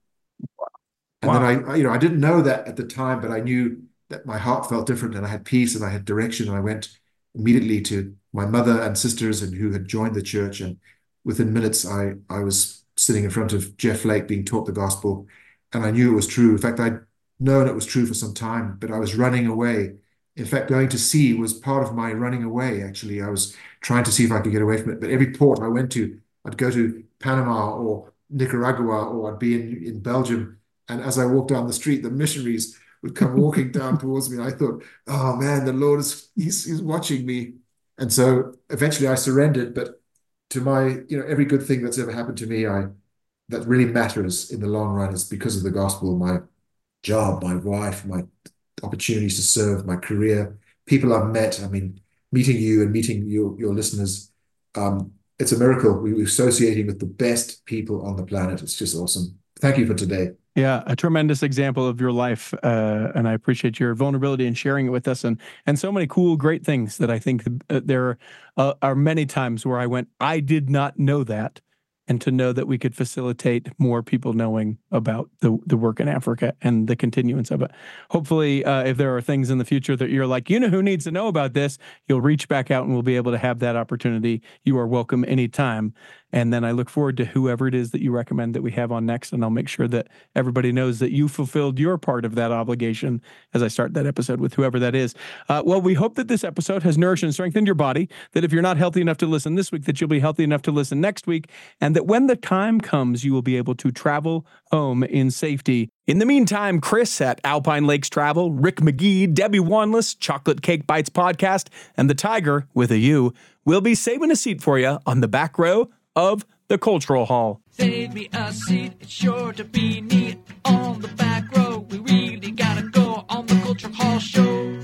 And Wow. then I, you know, I didn't know that at the time, but I knew that my heart felt different and I had peace and I had direction. And I went immediately to my mother and sisters and who had joined the church. And within minutes, I, I was sitting in front of Jeff Flake being taught the gospel. And I knew it was true. In fact, I'd known it was true for some time, but I was running away. In fact, going to sea was part of my running away, actually. I was trying to see if I could get away from it. But every port I went to, I'd go to Panama or Nicaragua, or I'd be in, in Belgium. And as I walked down the street, the missionaries would come walking down towards me. And I thought, oh man, the Lord is he's, he's watching me. And so eventually I surrendered. But to my, you know, every good thing that's ever happened to me, I that really matters in the long run is because of the gospel, my job, my wife, my opportunities to serve, my career, people I've met. I mean, meeting you and meeting your, your listeners, um, it's a miracle. We're associating with the best people on the planet. It's just awesome. Thank you for today. Yeah, a tremendous example of your life, uh, and I appreciate your vulnerability and sharing it with us, and and so many cool, great things that I think uh, there uh, are many times where I went, I did not know that, and to know that we could facilitate more people knowing about the the work in Africa and the continuance of it. Hopefully, uh, if there are things in the future that you're like, you know who needs to know about this, you'll reach back out and we'll be able to have that opportunity. You are welcome anytime. And then I look forward to whoever it is that you recommend that we have on next, and I'll make sure that everybody knows that you fulfilled your part of that obligation as I start that episode with whoever that is. Uh, well, we hope that this episode has nourished and strengthened your body, that if you're not healthy enough to listen this week, that you'll be healthy enough to listen next week, and that when the time comes, you will be able to travel home in safety. In the meantime, Chris at Alpine Lakes Travel, Rick McGee, Debbie Wanless, Chocolate Cake Bites Podcast, and the Tiger with a U will be saving a seat for you on the back row of the Cultural Hall. Save me a seat, it's sure to be neat on the back row. We really gotta go on the Cultural Hall show.